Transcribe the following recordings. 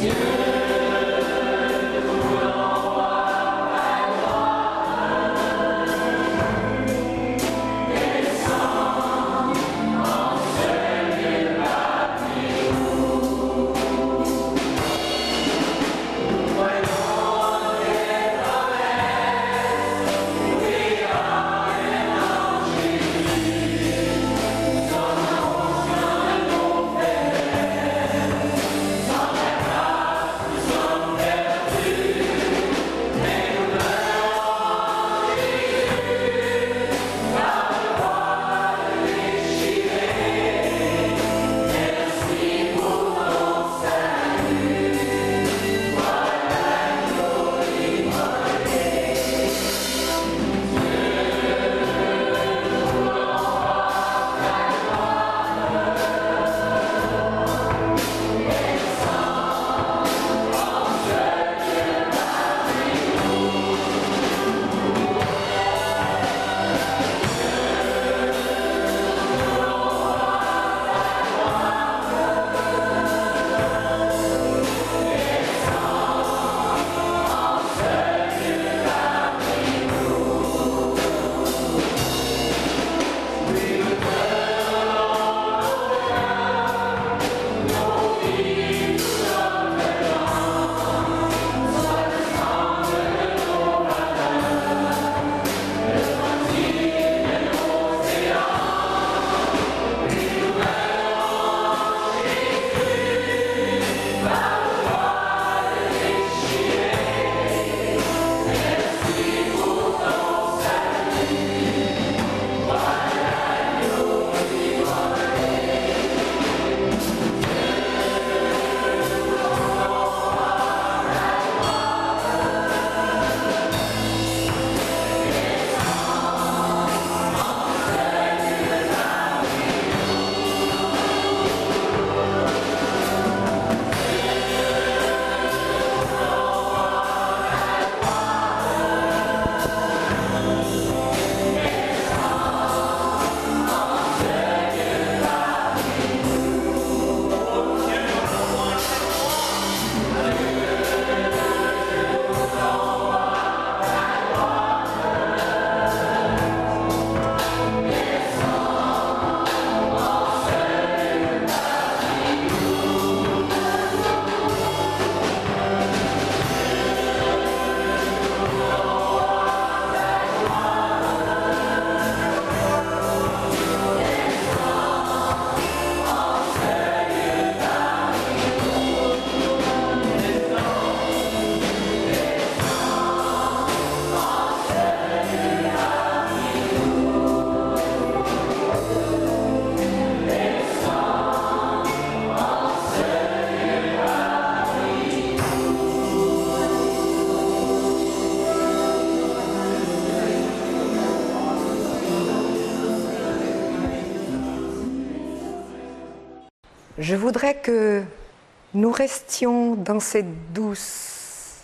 Je voudrais que nous restions dans cette douce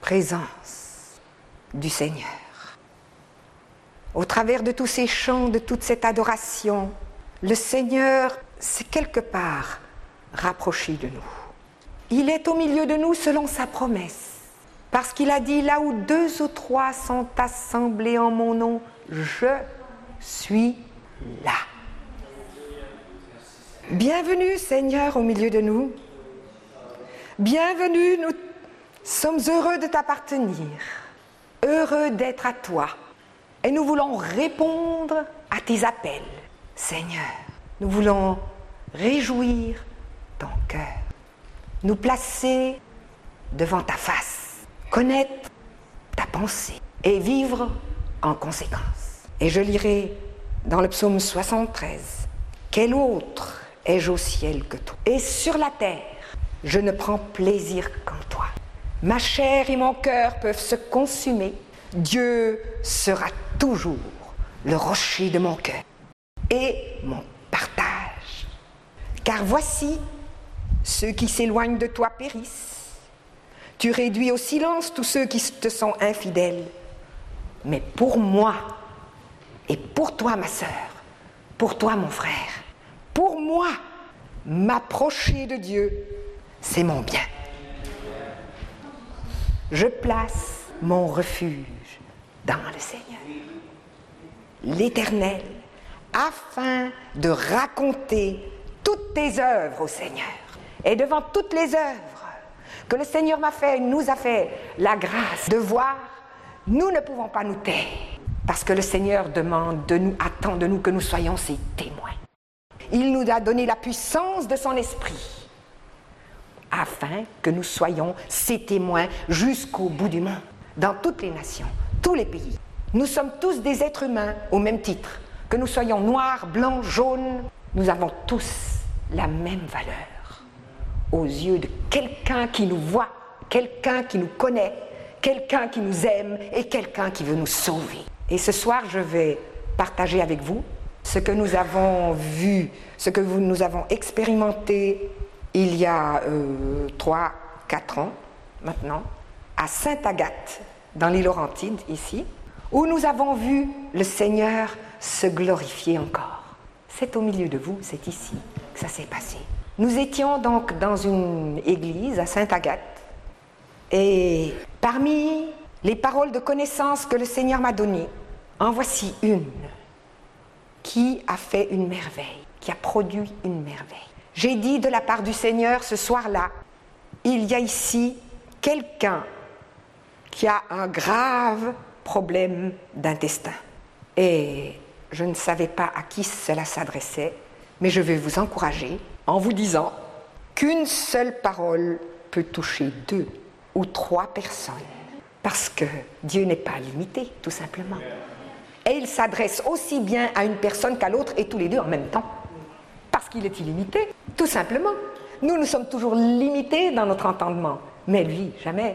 présence du Seigneur. Au travers de tous ces chants, de toute cette adoration, le Seigneur s'est quelque part rapproché de nous. Il est au milieu de nous selon sa promesse, parce qu'il a dit, là où 2 ou 3 sont assemblés en mon nom, je suis là. Bienvenue Seigneur au milieu de nous. Bienvenue, nous sommes heureux de t'appartenir, heureux d'être à toi. Et nous voulons répondre à tes appels, Seigneur. Nous voulons réjouir ton cœur, nous placer devant ta face, connaître ta pensée et vivre en conséquence. Et je lirai dans le psaume 73, « Quel autre ai-je au ciel que toi? Et sur la terre, je ne prends plaisir qu'en toi. Ma chair et mon cœur peuvent se consumer. Dieu sera toujours le rocher de mon cœur et mon partage. Car voici, ceux qui s'éloignent de toi périssent. Tu réduis au silence tous ceux qui te sont infidèles. Mais pour moi et pour toi, ma sœur, pour toi, mon frère, pour moi, m'approcher de Dieu, c'est mon bien. Je place mon refuge dans le Seigneur, l'Éternel, afin de raconter toutes tes œuvres au Seigneur. Et devant toutes les œuvres que le Seigneur nous a fait la grâce de voir, nous ne pouvons pas nous taire, parce que le Seigneur attend de nous que nous soyons ses témoins. Il nous a donné la puissance de son esprit, afin que nous soyons ses témoins jusqu'au bout du monde, dans toutes les nations, tous les pays. Nous sommes tous des êtres humains au même titre, que nous soyons noirs, blancs, jaunes, nous avons tous la même valeur aux yeux de quelqu'un qui nous voit, quelqu'un qui nous connaît, quelqu'un qui nous aime et quelqu'un qui veut nous sauver. Et ce soir, je vais partager avec vous ce que nous avons vu, ce que nous avons expérimenté il y a 3-4 ans maintenant, à Sainte-Agathe, dans l'île Laurentide, ici, où nous avons vu le Seigneur se glorifier encore. C'est au milieu de vous, c'est ici que ça s'est passé. Nous étions donc dans une église à Sainte-Agathe, et parmi les paroles de connaissance que le Seigneur m'a données, en voici une qui a fait une merveille, qui a produit une merveille. J'ai dit de la part du Seigneur ce soir-là, il y a ici quelqu'un qui a un grave problème d'intestin. Et je ne savais pas à qui cela s'adressait, mais je vais vous encourager en vous disant qu'une seule parole peut toucher 2 ou 3 personnes, parce que Dieu n'est pas limité, tout simplement. Et il s'adresse aussi bien à une personne qu'à l'autre, et tous les deux en même temps, parce qu'il est illimité, tout simplement. Nous sommes toujours limités dans notre entendement, mais lui, jamais.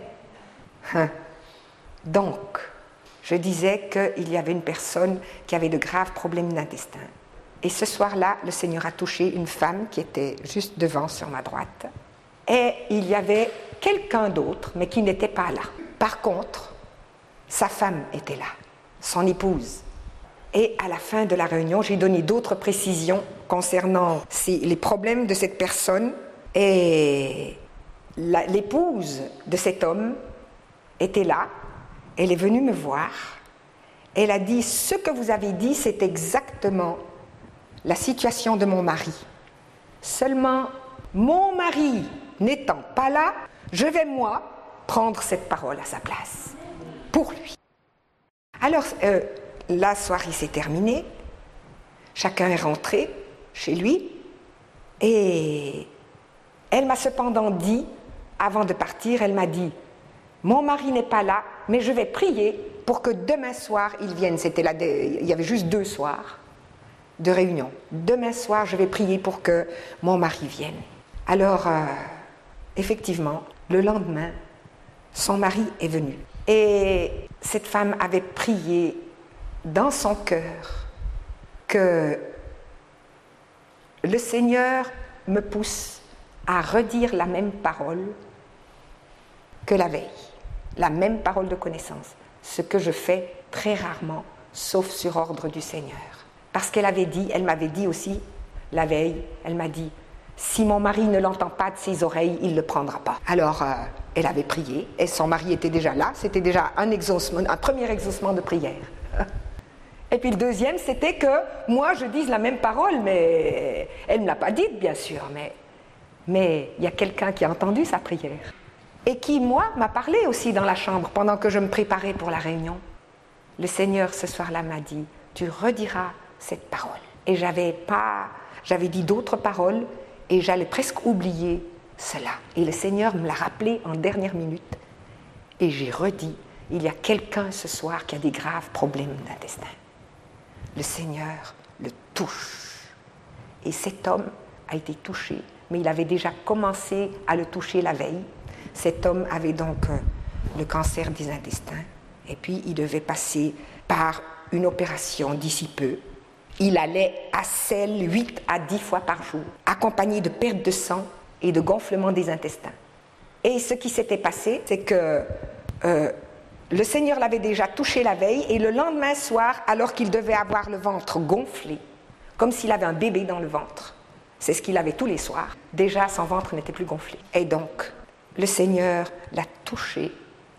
Donc, je disais qu'il y avait une personne qui avait de graves problèmes d'intestin. Et ce soir-là, le Seigneur a touché une femme qui était juste devant, sur ma droite. Et il y avait quelqu'un d'autre, mais qui n'était pas là. Par contre, sa femme était là, son épouse. Et à la fin de la réunion, j'ai donné d'autres précisions concernant les problèmes de cette personne. Et l'épouse de cet homme était là. Elle est venue me voir. Elle a dit, ce que vous avez dit, c'est exactement la situation de mon mari. Seulement, mon mari n'étant pas là, je vais, moi, prendre cette parole à sa place, pour lui. Alors, la soirée s'est terminée, chacun est rentré chez lui, et elle m'a cependant dit, avant de partir, elle m'a dit, mon mari n'est pas là, mais je vais prier pour que demain soir, il vienne. Il y avait juste 2 soirs de réunion. Demain soir, je vais prier pour que mon mari vienne. Alors, effectivement, le lendemain, son mari est venu. Et cette femme avait prié dans son cœur que le Seigneur me pousse à redire la même parole que la veille, la même parole de connaissance, ce que je fais très rarement, sauf sur ordre du Seigneur. Parce qu'elle m'avait dit aussi, la veille, elle m'a dit, si mon mari ne l'entend pas de ses oreilles, il ne le prendra pas. Alors, elle avait prié, et son mari était déjà là, c'était déjà un premier exaucement de prière. Et puis le deuxième, c'était que moi, je dise la même parole, mais elle ne me l'a pas dite, bien sûr, mais il y a quelqu'un qui a entendu sa prière. Et qui, moi, m'a parlé aussi dans la chambre, pendant que je me préparais pour la réunion. Le Seigneur, ce soir-là, m'a dit, tu rediras cette parole. Et j'avais dit d'autres paroles, et j'allais presque oublier cela. Et le Seigneur me l'a rappelé en dernière minute. Et j'ai redit, il y a quelqu'un ce soir qui a des graves problèmes d'intestin. Le Seigneur le touche. Et cet homme a été touché, mais il avait déjà commencé à le toucher la veille. Cet homme avait donc le cancer des intestins, et puis il devait passer par une opération d'ici peu. Il allait à selle 8 à 10 fois par jour, accompagné de perte de sang et de gonflement des intestins. Et ce qui s'était passé, c'est que le Seigneur l'avait déjà touché la veille, et le lendemain soir, alors qu'il devait avoir le ventre gonflé, comme s'il avait un bébé dans le ventre, c'est ce qu'il avait tous les soirs, déjà son ventre n'était plus gonflé. Et donc, le Seigneur l'a touché,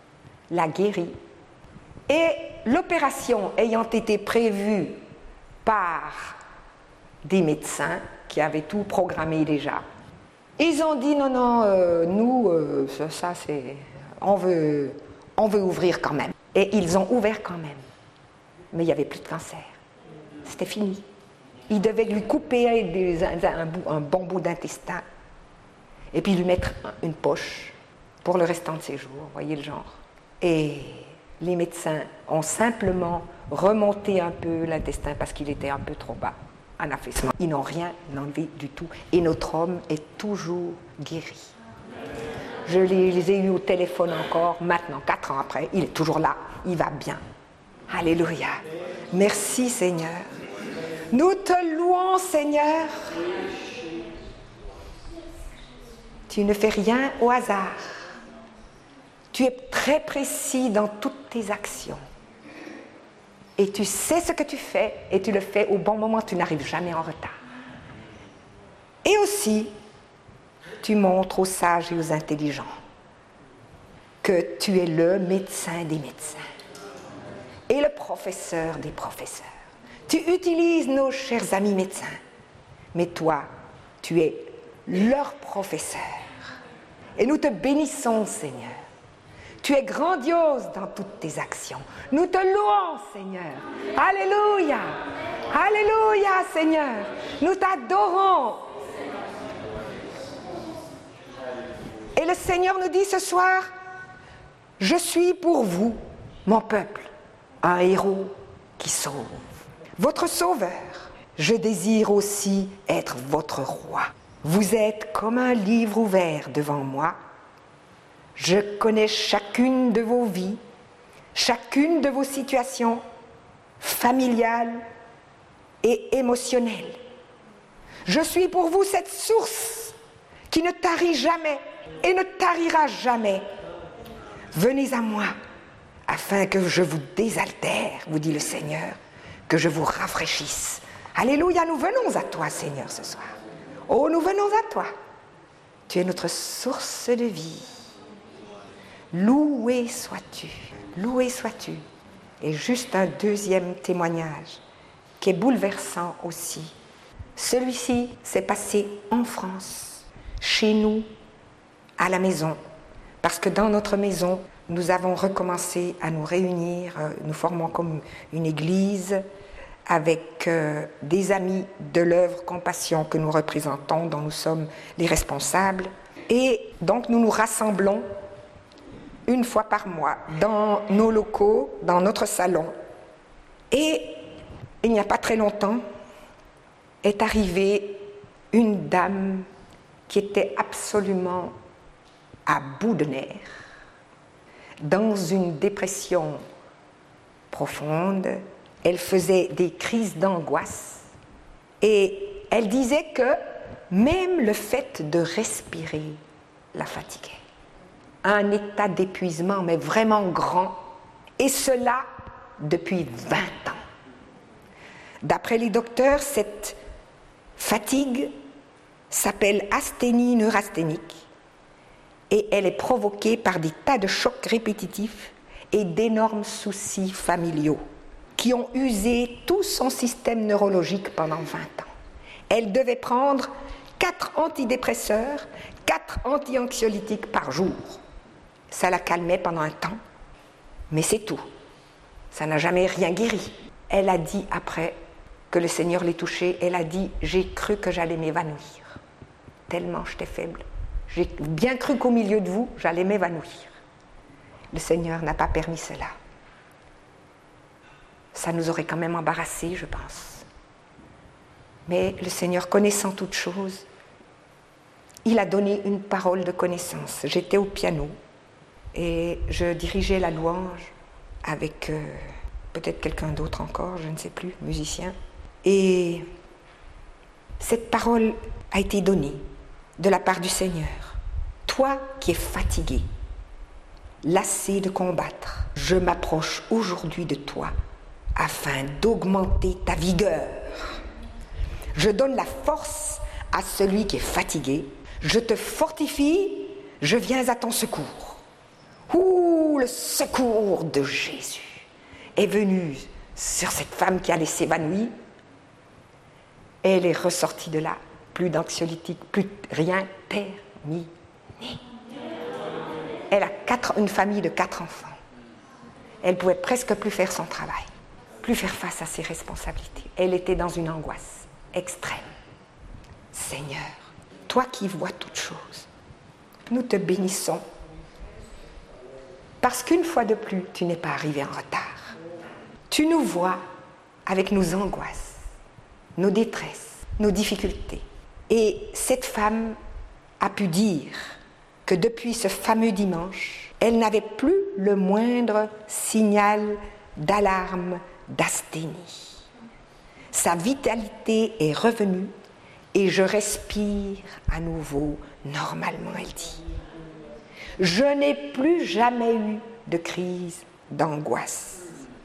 l'a guéri. Et l'opération ayant été prévue par des médecins qui avaient tout programmé déjà, ils ont dit non, nous, ça c'est... On veut ouvrir quand même. Et ils ont ouvert quand même. Mais il n'y avait plus de cancer. C'était fini. Ils devaient lui couper un bon bout d'intestin et puis lui mettre une poche pour le restant de ses jours. Voyez le genre. Et les médecins ont simplement remonté un peu l'intestin parce qu'il était un peu trop bas, un affaissement. Ils n'ont rien enlevé du tout. Et notre homme est toujours guéri. Je les ai eus au téléphone encore, maintenant, 4 ans après. Il est toujours là, il va bien. Alléluia. Merci Seigneur. Nous te louons Seigneur. Tu ne fais rien au hasard. Tu es très précis dans toutes tes actions. Et tu sais ce que tu fais et tu le fais au bon moment, tu n'arrives jamais en retard. Et aussi, tu montres aux sages et aux intelligents que tu es le médecin des médecins et le professeur des professeurs. Tu utilises nos chers amis médecins, mais toi, tu es leur professeur. Et nous te bénissons, Seigneur. Tu es grandiose dans toutes tes actions. Nous te louons, Seigneur. Alléluia. Alléluia, Seigneur. Nous t'adorons. Et le Seigneur nous dit ce soir, je suis pour vous, mon peuple, un héros qui sauve. Votre sauveur, je désire aussi être votre roi. Vous êtes comme un livre ouvert devant moi. Je connais chacune de vos vies, chacune de vos situations familiales et émotionnelles. Je suis pour vous cette source qui ne tarit jamais et ne tarira jamais. Venez à moi afin que je vous désaltère, vous dit le Seigneur, que je vous rafraîchisse. Alléluia, nous venons à toi, Seigneur, ce soir. Oh, nous venons à toi. Tu es notre source de vie. Loué sois-tu, loué sois-tu. Et juste un deuxième témoignage qui est bouleversant aussi. Celui-ci s'est passé en France, chez nous, à la maison. Parce que dans notre maison, nous avons recommencé à nous réunir. Nous formons comme une église avec des amis de l'œuvre Compassion que nous représentons, dont nous sommes les responsables. Et donc nous nous rassemblons une fois par mois dans nos locaux, dans notre salon. Et il n'y a pas très longtemps est arrivée une dame qui était absolument à bout de nerfs, dans une dépression profonde. Elle faisait des crises d'angoisse et elle disait que même le fait de respirer la fatiguait. Un état d'épuisement, mais vraiment grand, et cela depuis 20 ans. D'après les docteurs, cette fatigue s'appelle asthénie neurasthénique et elle est provoquée par des tas de chocs répétitifs et d'énormes soucis familiaux qui ont usé tout son système neurologique pendant 20 ans. Elle devait prendre 4 antidépresseurs, 4 anti-anxiolytiques par jour. Ça la calmait pendant un temps, mais c'est tout. Ça n'a jamais rien guéri. Elle a dit après que le Seigneur l'ait touchée, elle a dit « J'ai cru que j'allais m'évanouir, tellement j'étais faible. J'ai bien cru qu'au milieu de vous, j'allais m'évanouir. » Le Seigneur n'a pas permis cela. Ça nous aurait quand même embarrassés, je pense. Mais le Seigneur, connaissant toutes choses, il a donné une parole de connaissance. J'étais au piano et je dirigeais la louange avec peut-être quelqu'un d'autre encore, je ne sais plus, musicien. Et cette parole a été donnée de la part du Seigneur. Toi qui es fatigué, lassé de combattre, je m'approche aujourd'hui de toi afin d'augmenter ta vigueur. Je donne la force à celui qui est fatigué. Je te fortifie, je viens à ton secours. Ouh, coup, le secours de Jésus est venu sur cette femme qui allait s'évanouir. Elle est ressortie de là, plus d'anxiolytique, plus rien, terminé. Elle a une famille de 4 enfants. Elle pouvait presque plus faire son travail, plus faire face à ses responsabilités. Elle était dans une angoisse extrême. Seigneur, toi qui vois toutes choses, nous te bénissons. Parce qu'une fois de plus, tu n'es pas arrivé en retard. Tu nous vois avec nos angoisses, nos détresses, nos difficultés. Et cette femme a pu dire que depuis ce fameux dimanche, elle n'avait plus le moindre signal d'alarme, d'asthénie. Sa vitalité est revenue et je respire à nouveau normalement, elle dit. Je n'ai plus jamais eu de crise d'angoisse.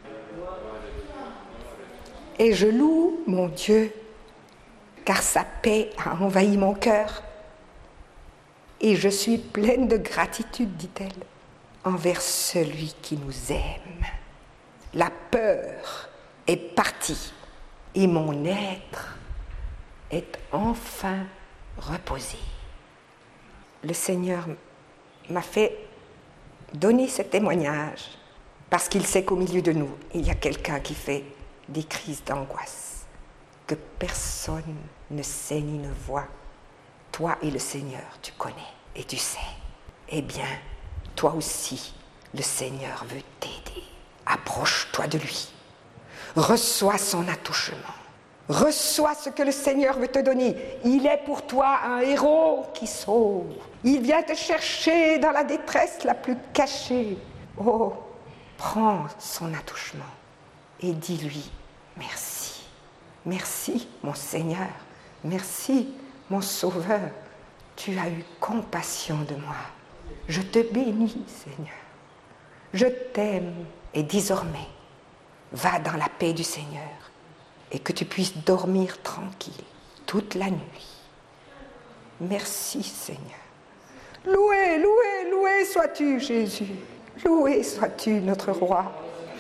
Et je loue mon Dieu, car sa paix a envahi mon cœur. Et je suis pleine de gratitude, dit-elle, envers celui qui nous aime. La peur est partie et mon être est enfin reposé. Le Seigneur m'a fait donner ce témoignage parce qu'il sait qu'au milieu de nous, il y a quelqu'un qui fait des crises d'angoisse que personne ne sait ni ne voit. Toi et le Seigneur, tu connais et tu sais. Eh bien, toi aussi, le Seigneur veut t'aider. Approche-toi de lui. Reçois son attouchement. Reçois ce que le Seigneur veut te donner. Il est pour toi un héros qui sauve. Il vient te chercher dans la détresse la plus cachée. Oh, prends son attouchement et dis-lui merci. Merci, mon Seigneur. Merci, mon Sauveur. Tu as eu compassion de moi. Je te bénis, Seigneur. Je t'aime et désormais, va dans la paix du Seigneur et que tu puisses dormir tranquille toute la nuit. Merci, Seigneur. Loué, loué, loué sois-tu, Jésus. Loué sois-tu, notre roi.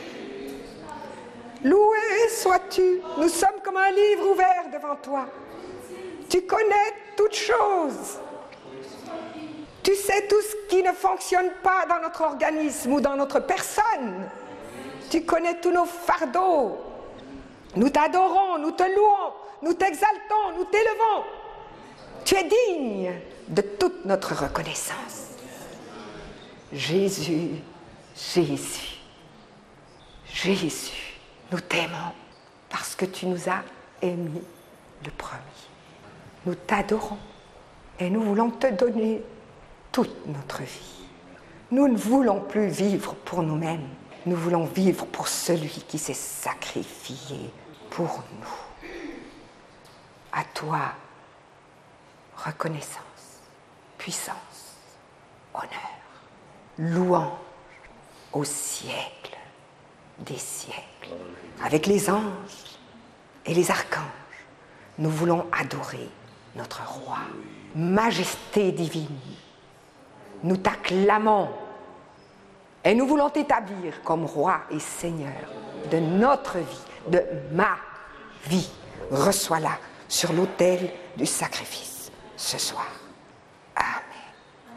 Loué sois-tu. Nous sommes comme un livre ouvert devant toi. Tu connais toutes choses. Tu sais tout ce qui ne fonctionne pas dans notre organisme ou dans notre personne. Tu connais tous nos fardeaux. Nous t'adorons, nous te louons, nous t'exaltons, nous t'élevons. Tu es digne de toute notre reconnaissance. Jésus, Jésus, Jésus, nous t'aimons parce que tu nous as aimés le premier. Nous t'adorons et nous voulons te donner toute notre vie. Nous ne voulons plus vivre pour nous-mêmes. Nous voulons vivre pour celui qui s'est sacrifié pour nous. À toi, reconnaissance, puissance, honneur, louange au siècle des siècles. Avec les anges et les archanges, nous voulons adorer notre roi. Majesté divine, nous t'acclamons et nous voulons t'établir comme roi et seigneur de notre vie, de ma vie. Reçois-la sur l'autel du sacrifice ce soir. Amen.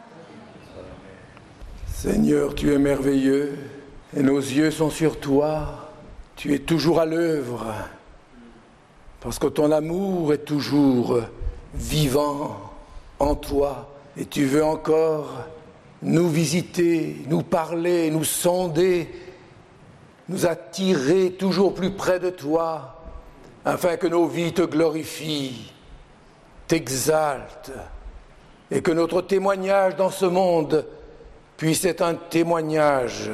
Seigneur, tu es merveilleux et nos yeux sont sur toi. Tu es toujours à l'œuvre parce que ton amour est toujours vivant en toi et tu veux encore nous visiter, nous parler, nous sonder, nous attirer toujours plus près de toi, afin que nos vies te glorifient, t'exaltent, et que notre témoignage dans ce monde puisse être un témoignage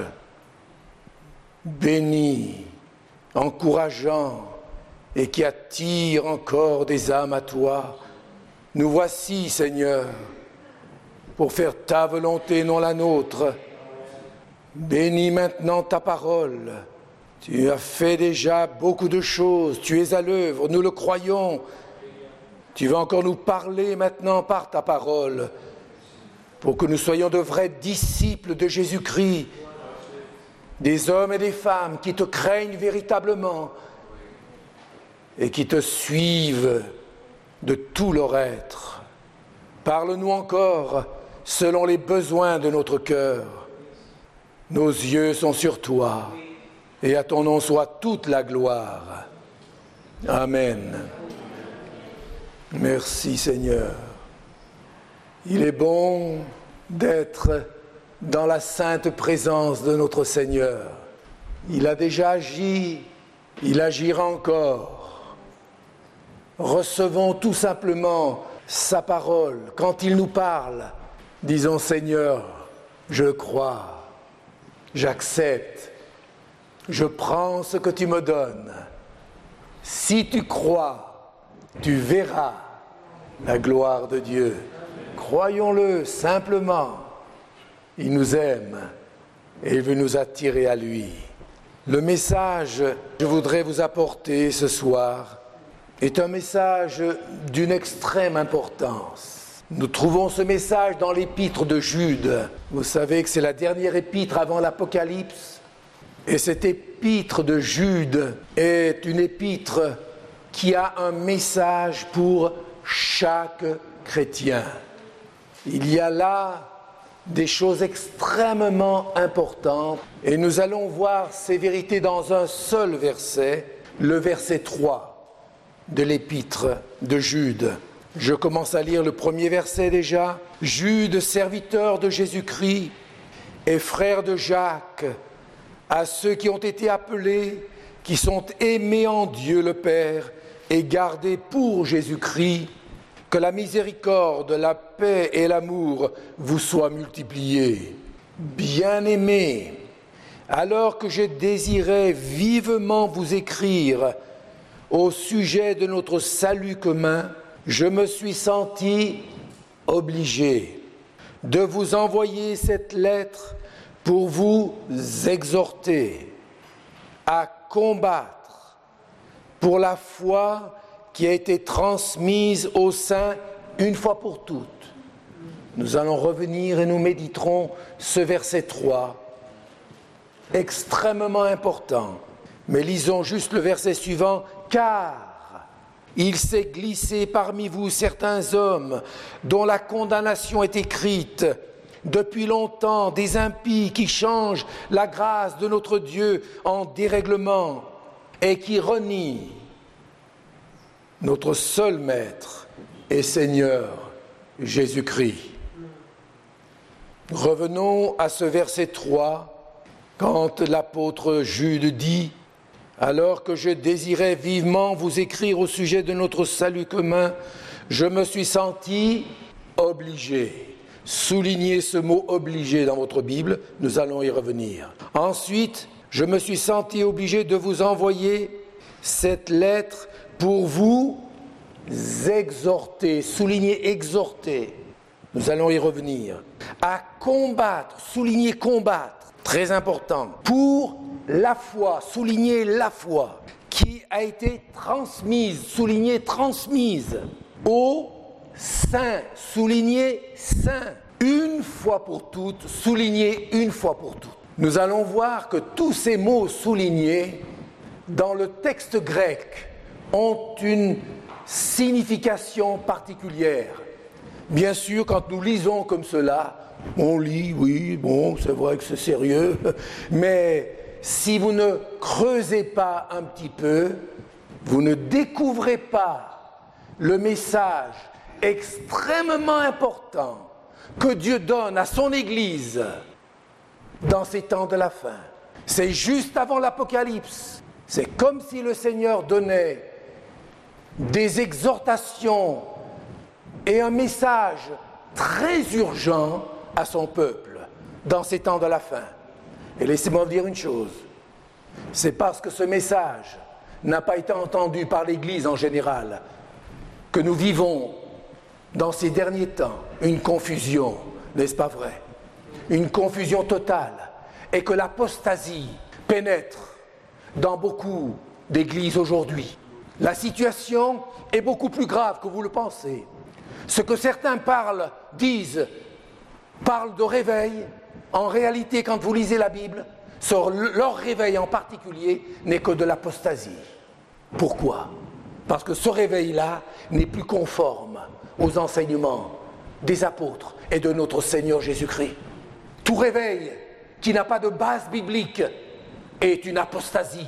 béni, encourageant, et qui attire encore des âmes à toi. Nous voici, Seigneur, pour faire ta volonté, non la nôtre. Bénis maintenant ta parole. Tu as fait déjà beaucoup de choses, tu es à l'œuvre, nous le croyons. Tu vas encore nous parler maintenant par ta parole, pour que nous soyons de vrais disciples de Jésus-Christ, des hommes et des femmes qui te craignent véritablement et qui te suivent de tout leur être. Parle-nous encore selon les besoins de notre cœur. Nos yeux sont sur toi et à ton nom soit toute la gloire. Amen. Merci Seigneur. Il est bon d'être dans la sainte présence de notre Seigneur. Il a déjà agi, il agira encore. Recevons tout simplement sa parole. Quand il nous parle, disons Seigneur, je crois, j'accepte, je prends ce que tu me donnes. Si tu crois, tu verras la gloire de Dieu. Croyons-le simplement. Il nous aime et il veut nous attirer à lui. Le message que je voudrais vous apporter ce soir est un message d'une extrême importance. Nous trouvons ce message dans l'épître de Jude. Vous savez que c'est la dernière épître avant l'Apocalypse. Et cette épître de Jude est une épître qui a un message pour chaque chrétien. Il y a là des choses extrêmement importantes et nous allons voir ces vérités dans un seul verset, le verset 3 de l'épître de Jude. Je commence à lire le premier verset déjà. Jude, serviteur de Jésus-Christ et frère de Jacques, à ceux qui ont été appelés, qui sont aimés en Dieu le Père et gardés pour Jésus-Christ, que la miséricorde, la paix et l'amour vous soient multipliés. Bien-aimés, alors que je désirais vivement vous écrire au sujet de notre salut commun, je me suis senti obligé de vous envoyer cette lettre pour vous exhorter à combattre pour la foi qui a été transmise aux saints une fois pour toutes. Nous allons revenir et nous méditerons ce verset 3, extrêmement important. Mais lisons juste le verset suivant, car il s'est glissé parmi vous certains hommes dont la condamnation est écrite depuis longtemps, des impies qui changent la grâce de notre Dieu en dérèglement et qui renient notre seul Maître et Seigneur, Jésus-Christ. Revenons à ce verset 3, quand l'apôtre Jude dit « Alors que je désirais vivement vous écrire au sujet de notre salut commun, je me suis senti obligé. » Soulignez ce mot « obligé » dans votre Bible, nous allons y revenir. Ensuite, je me suis senti obligé de vous envoyer cette lettre pour vous exhorter, souligner exhorter, nous allons y revenir, à combattre, souligner combattre, très important, pour la foi, souligner la foi, qui a été transmise, souligner transmise, aux saints, souligner saints, une fois pour toutes, souligner une fois pour toutes. Nous allons voir que tous ces mots soulignés dans le texte grec ont une signification particulière. Bien sûr, quand nous lisons comme cela, on lit, oui, bon, c'est vrai que c'est sérieux, mais si vous ne creusez pas un petit peu, vous ne découvrez pas le message extrêmement important que Dieu donne à son Église dans ces temps de la fin. C'est juste avant l'Apocalypse. C'est comme si le Seigneur donnait des exhortations et un message très urgent à son peuple dans ces temps de la fin. Et laissez-moi vous dire une chose, c'est parce que ce message n'a pas été entendu par l'Église en général que nous vivons dans ces derniers temps une confusion, n'est-ce pas vrai? Une confusion totale, et que l'apostasie pénètre dans beaucoup d'églises aujourd'hui. La situation est beaucoup plus grave que vous le pensez. Ce que certains parlent de réveil, en réalité, quand vous lisez la Bible, Leur réveil en particulier n'est que de l'apostasie. Pourquoi ? Parce que ce réveil-là n'est plus conforme aux enseignements des apôtres et de notre Seigneur Jésus-Christ. Tout réveil qui n'a pas de base biblique est une apostasie.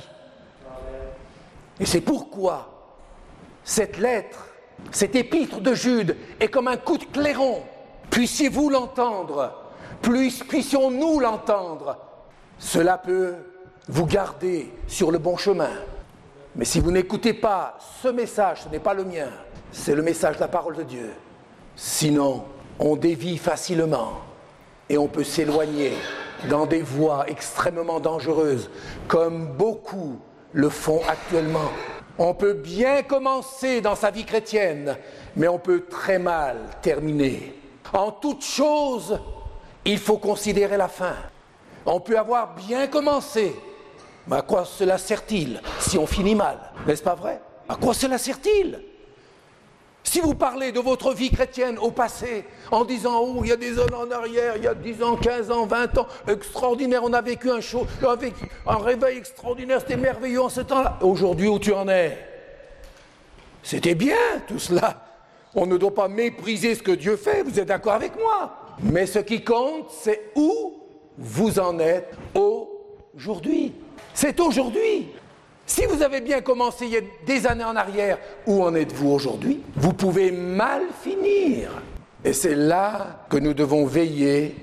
Et c'est pourquoi cette lettre, cet épître de Jude est comme un coup de clairon. Puissiez-vous l'entendre, puissions-nous l'entendre. Cela peut vous garder sur le bon chemin. Mais si vous n'écoutez pas ce message, ce n'est pas le mien, c'est le message de la parole de Dieu. Sinon, on dévie facilement et on peut s'éloigner dans des voies extrêmement dangereuses, comme beaucoup le font actuellement. On peut bien commencer dans sa vie chrétienne, mais on peut très mal terminer. En toute chose, il faut considérer la fin. On peut avoir bien commencé, mais à quoi cela sert-il si on finit mal ? N'est-ce pas vrai ? À quoi cela sert-il ? Si vous parlez de votre vie chrétienne au passé, en disant « Oh, il y a des années en arrière, il y a 10 ans, 15 ans, 20 ans, extraordinaire, on a vécu un réveil extraordinaire, c'était merveilleux en ce temps-là. » Aujourd'hui, où tu en es ? C'était bien tout cela. On ne doit pas mépriser ce que Dieu fait, vous êtes d'accord avec moi ? Mais ce qui compte, c'est où vous en êtes aujourd'hui. C'est aujourd'hui. Si vous avez bien commencé il y a des années en arrière, où en êtes-vous aujourd'hui ? Vous pouvez mal finir. Et c'est là que nous devons veiller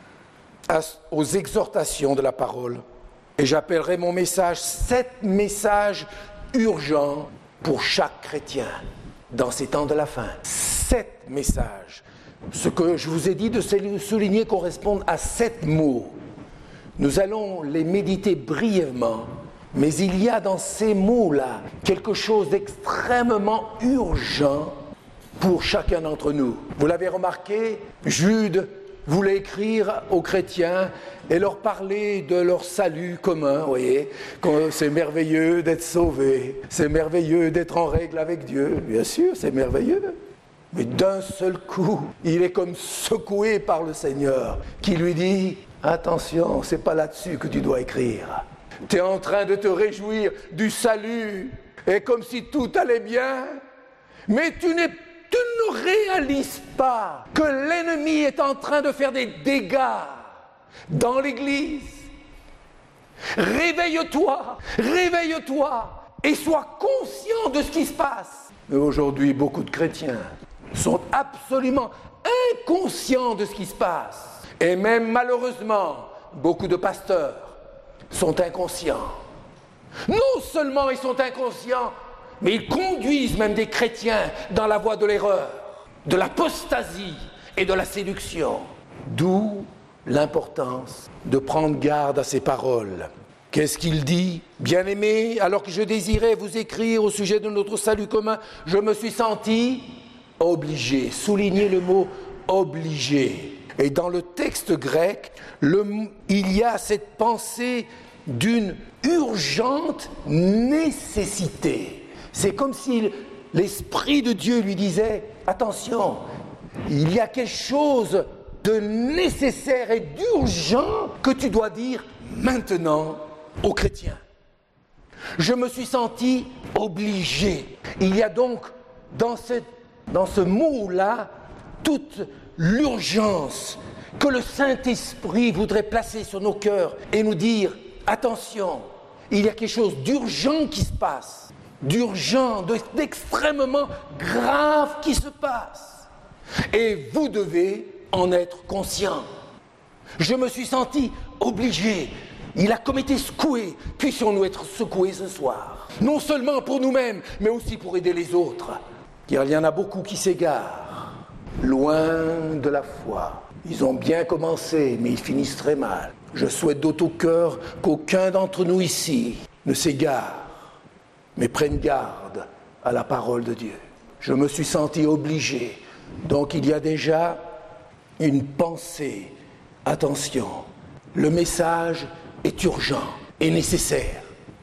aux exhortations de la parole. Et j'appellerai mon message 7 messages urgents pour chaque chrétien dans ces temps de la fin. 7 messages. Ce que je vous ai dit de souligner correspond à 7 mots. Nous allons les méditer brièvement. Mais il y a dans ces mots-là quelque chose d'extrêmement urgent pour chacun d'entre nous. Vous l'avez remarqué, Jude voulait écrire aux chrétiens et leur parler de leur salut commun, vous voyez, c'est merveilleux d'être sauvé, c'est merveilleux d'être en règle avec Dieu, bien sûr, c'est merveilleux. Mais d'un seul coup, il est comme secoué par le Seigneur qui lui dit « Attention, c'est pas là-dessus que tu dois écrire. » Tu es en train de te réjouir du salut, et comme si tout allait bien, mais tu ne réalises pas que l'ennemi est en train de faire des dégâts dans l'Église. Réveille-toi, et sois conscient de ce qui se passe. Mais aujourd'hui, beaucoup de chrétiens sont absolument inconscients de ce qui se passe. Et même malheureusement, beaucoup de pasteurs sont inconscients. Non seulement ils sont inconscients, mais ils conduisent même des chrétiens dans la voie de l'erreur, de l'apostasie et de la séduction. D'où l'importance de prendre garde à ces paroles. Qu'est-ce qu'il dit ? Bien-aimés, alors que je désirais vous écrire au sujet de notre salut commun, je me suis senti obligé. Soulignez le mot obligé. Et dans le texte grec, il y a cette pensée d'une urgente nécessité. C'est comme si l'Esprit de Dieu lui disait « Attention, il y a quelque chose de nécessaire et d'urgent que tu dois dire maintenant aux chrétiens. » Je me suis senti obligé. Il y a donc dans ce mot-là toute l'urgence que le Saint-Esprit voudrait placer sur nos cœurs et nous dire « Attention, il y a quelque chose d'urgent qui se passe, d'urgent, d'extrêmement grave qui se passe. Et vous devez en être conscient. » Je me suis senti obligé. Il a comme été secoué. Puissions-nous être secoués ce soir. Non seulement pour nous-mêmes, mais aussi pour aider les autres. Car il y en a beaucoup qui s'égarent, loin de la foi. Ils ont bien commencé, mais ils finissent très mal. Je souhaite de tout cœur qu'aucun d'entre nous ici ne s'égare, mais prenne garde à la parole de Dieu. Je me suis senti obligé. Donc il y a déjà une pensée. Attention, le message est urgent et nécessaire.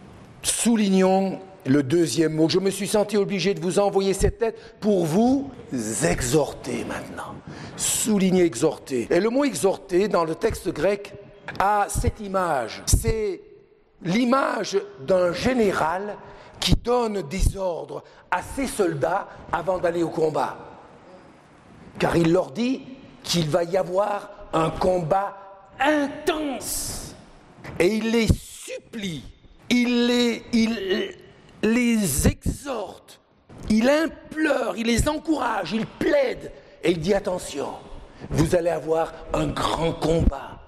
Soulignons le deuxième mot. Je me suis senti obligé de vous envoyer cette lettre pour vous exhorter maintenant. Souligner exhorter. Et le mot exhorter dans le texte grec à cette image. C'est l'image d'un général qui donne des ordres à ses soldats avant d'aller au combat. Car il leur dit qu'il va y avoir un combat intense. Et il les supplie, il les exhorte, il implore, il les encourage, il plaide. Et il dit attention, vous allez avoir un grand combat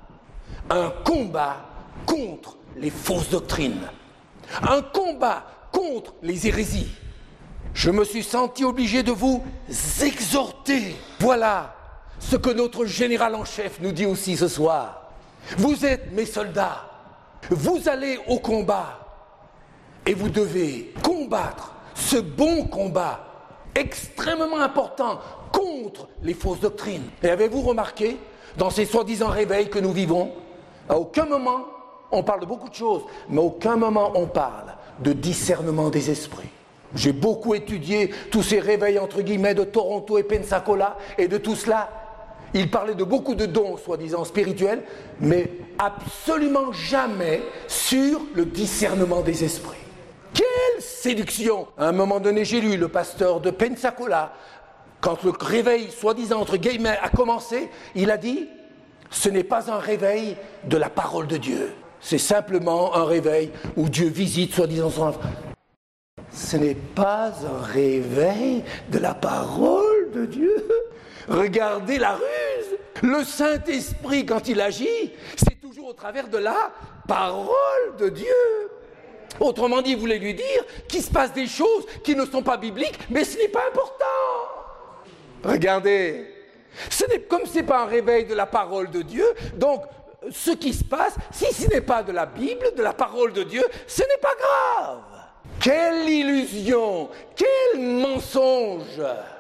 contre les fausses doctrines, un combat contre les hérésies. Je me suis senti obligé de vous exhorter. Voilà ce que notre général en chef nous dit aussi ce soir. Vous êtes mes soldats, vous allez au combat et vous devez combattre ce bon combat extrêmement important contre les fausses doctrines. Et avez-vous remarqué, dans ces soi-disant réveils que nous vivons, à aucun moment on parle de beaucoup de choses, mais à aucun moment on parle de discernement des esprits. J'ai beaucoup étudié tous ces réveils entre guillemets de Toronto et Pensacola et de tout cela. Ils parlaient de beaucoup de dons soi-disant spirituels, mais absolument jamais sur le discernement des esprits. Quelle séduction! À un moment donné, j'ai lu le pasteur de Pensacola, quand le réveil soi-disant entre guillemets a commencé, il a dit « Ce n'est pas un réveil de la parole de Dieu, c'est simplement un réveil où Dieu visite soi-disant son enfant. » Ce n'est pas un réveil de la parole de Dieu. Regardez la ruse. Le Saint-Esprit, quand il agit, c'est toujours au travers de la parole de Dieu. Autrement dit, il voulait lui dire qu'il se passe des choses qui ne sont pas bibliques, mais ce n'est pas important. Regardez, comme ce n'est pas un réveil de la parole de Dieu, donc ce qui se passe, si ce n'est pas de la Bible, de la parole de Dieu, ce n'est pas grave. Quelle illusion, quel mensonge!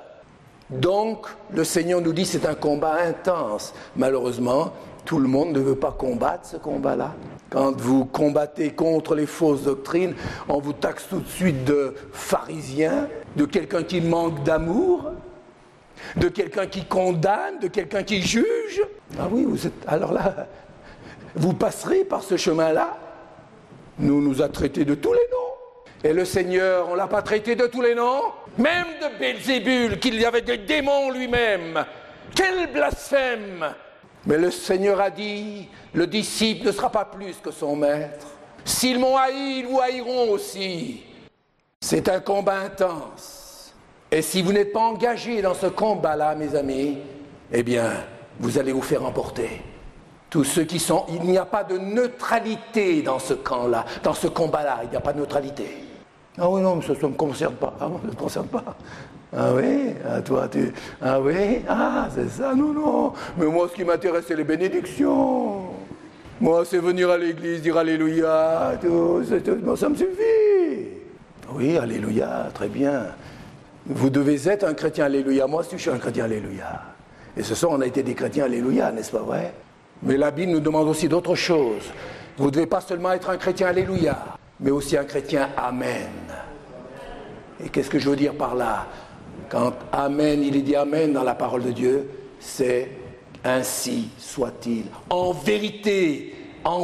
Donc, le Seigneur nous dit c'est un combat intense. Malheureusement, tout le monde ne veut pas combattre ce combat-là. Quand vous combattez contre les fausses doctrines, on vous taxe tout de suite de pharisien, de quelqu'un qui manque d'amour, de quelqu'un qui condamne, de quelqu'un qui juge. Ah oui, alors là, vous passerez par ce chemin-là. Nous a traités de tous les noms. Et le Seigneur, on ne l'a pas traité de tous les noms, même de Belzébul, qu'il y avait des démons lui-même. Quel blasphème! Mais le Seigneur a dit, le disciple ne sera pas plus que son maître. S'ils m'ont haï, ils vous haïront aussi. C'est un combat intense. Et si vous n'êtes pas engagés dans ce combat-là, mes amis, eh bien, vous allez vous faire emporter. Tous ceux qui sont... Il n'y a pas de neutralité dans ce camp-là, dans ce combat-là, il n'y a pas de neutralité. Ah oui, non, mais ça ne me concerne pas. Ah non, ça ne me concerne pas. Ah oui, toi, tu... Ah oui, ah, c'est ça, non. Mais moi, ce qui m'intéresse, c'est les bénédictions. Moi, c'est venir à l'église, dire Alléluia, tout, ça me suffit. Oui, Alléluia, très bien. Vous devez être un chrétien Alléluia. Moi aussi, je suis un chrétien Alléluia. Et ce soir, on a été des chrétiens Alléluia, n'est-ce pas vrai? Mais la Bible nous demande aussi d'autres choses. Vous ne devez pas seulement être un chrétien Alléluia, mais aussi un chrétien Amen. Et qu'est-ce que je veux dire par là? Quand Amen, il est dit Amen dans la parole de Dieu, c'est ainsi soit-il. En vérité,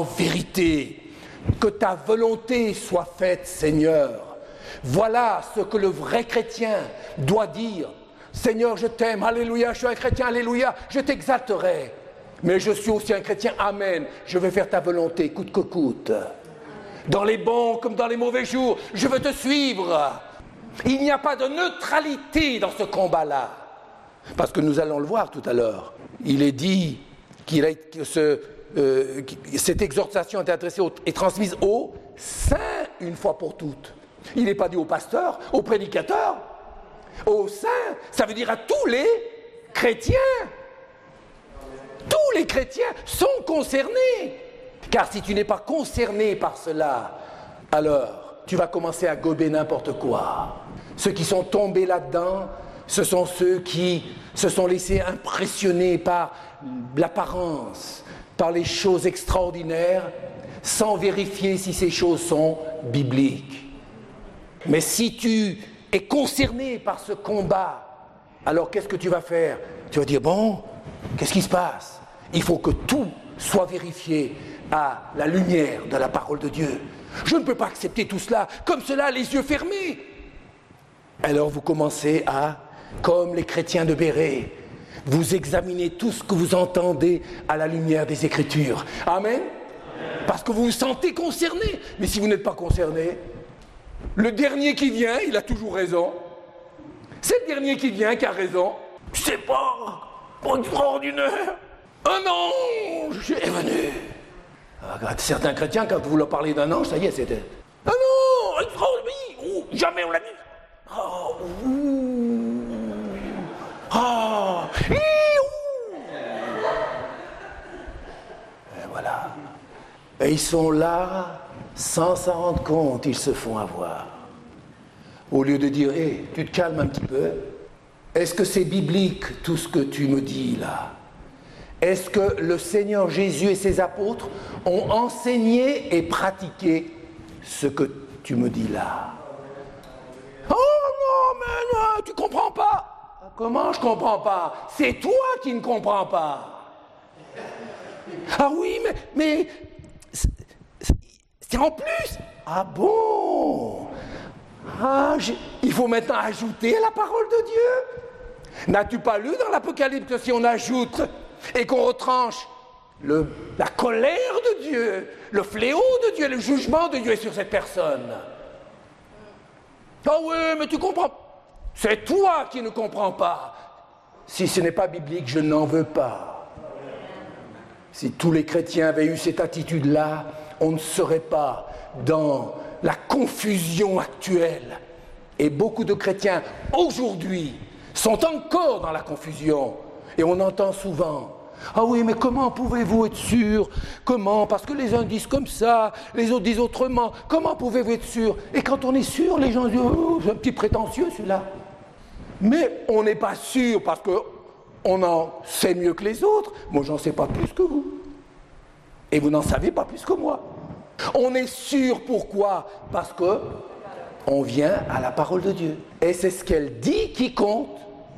que ta volonté soit faite, Seigneur. Voilà ce que le vrai chrétien doit dire. Seigneur, je t'aime, Alléluia, je suis un chrétien, Alléluia, je t'exalterai. Mais je suis aussi un chrétien, Amen, je vais faire ta volonté, coûte que coûte. Dans les bons comme dans les mauvais jours, je veux te suivre. Il n'y a pas de neutralité dans ce combat-là. Parce que nous allons le voir tout à l'heure. Il est dit que cette exhortation est adressée et transmise aux saints une fois pour toutes. Il n'est pas dit aux pasteurs, aux prédicateurs, aux saints. Ça veut dire à tous les chrétiens. Tous les chrétiens sont concernés. Car si tu n'es pas concerné par cela, alors tu vas commencer à gober n'importe quoi. Ceux qui sont tombés là-dedans, ce sont ceux qui se sont laissés impressionner par l'apparence, par les choses extraordinaires, sans vérifier si ces choses sont bibliques. Mais si tu es concerné par ce combat, alors qu'est-ce que tu vas faire? Tu vas dire, bon, qu'est-ce qui se passe? Il faut que tout soit vérifié à la lumière de la parole de Dieu. Je ne peux pas accepter tout cela comme cela, les yeux fermés. Alors vous commencez à, comme les chrétiens de Bérée, vous examinez tout ce que vous entendez à la lumière des Écritures. Amen. Parce que vous vous sentez concerné. Mais si vous n'êtes pas concerné, le dernier qui vient, il a toujours raison. C'est le dernier qui vient qui a raison. C'est pas extraordinaire. Un ange est venu. Certains chrétiens, quand vous leur parlez d'un ange, ça y est, c'était un ange extraordinaire. Jamais on l'a dit. Et voilà. Et ils sont là, sans s'en rendre compte, ils se font avoir. Au lieu de dire, hé, tu te calmes un petit peu. Est-ce que c'est biblique tout ce que tu me dis là? Est-ce que le Seigneur Jésus et ses apôtres ont enseigné et pratiqué ce que tu me dis là? Oh non, mais non, tu comprends pas. Comment je comprends pas? C'est toi qui ne comprends pas. Ah oui, mais c'est en plus. Ah bon? Il faut maintenant ajouter à la parole de Dieu. N'as-tu pas lu dans l'Apocalypse que si on ajoute et qu'on retranche la colère de Dieu, le fléau de Dieu, le jugement de Dieu est sur cette personne? Ah oui, mais tu comprends. C'est toi qui ne comprends pas. Si ce n'est pas biblique, je n'en veux pas. Si tous les chrétiens avaient eu cette attitude-là, on ne serait pas dans la confusion actuelle. Et beaucoup de chrétiens, aujourd'hui, sont encore dans la confusion. Et on entend souvent, ah oui, mais comment pouvez-vous être sûr? Comment? Parce que les uns disent comme ça, les autres disent autrement. Comment pouvez-vous être sûr? Et quand on est sûr, les gens disent, oh, c'est un petit prétentieux celui-là. Mais on n'est pas sûr parce qu'on en sait mieux que les autres. Moi, j'en sais pas plus que vous. Et vous n'en savez pas plus que moi. On est sûr pourquoi? Parce que on vient à la parole de Dieu. Et c'est ce qu'elle dit qui compte.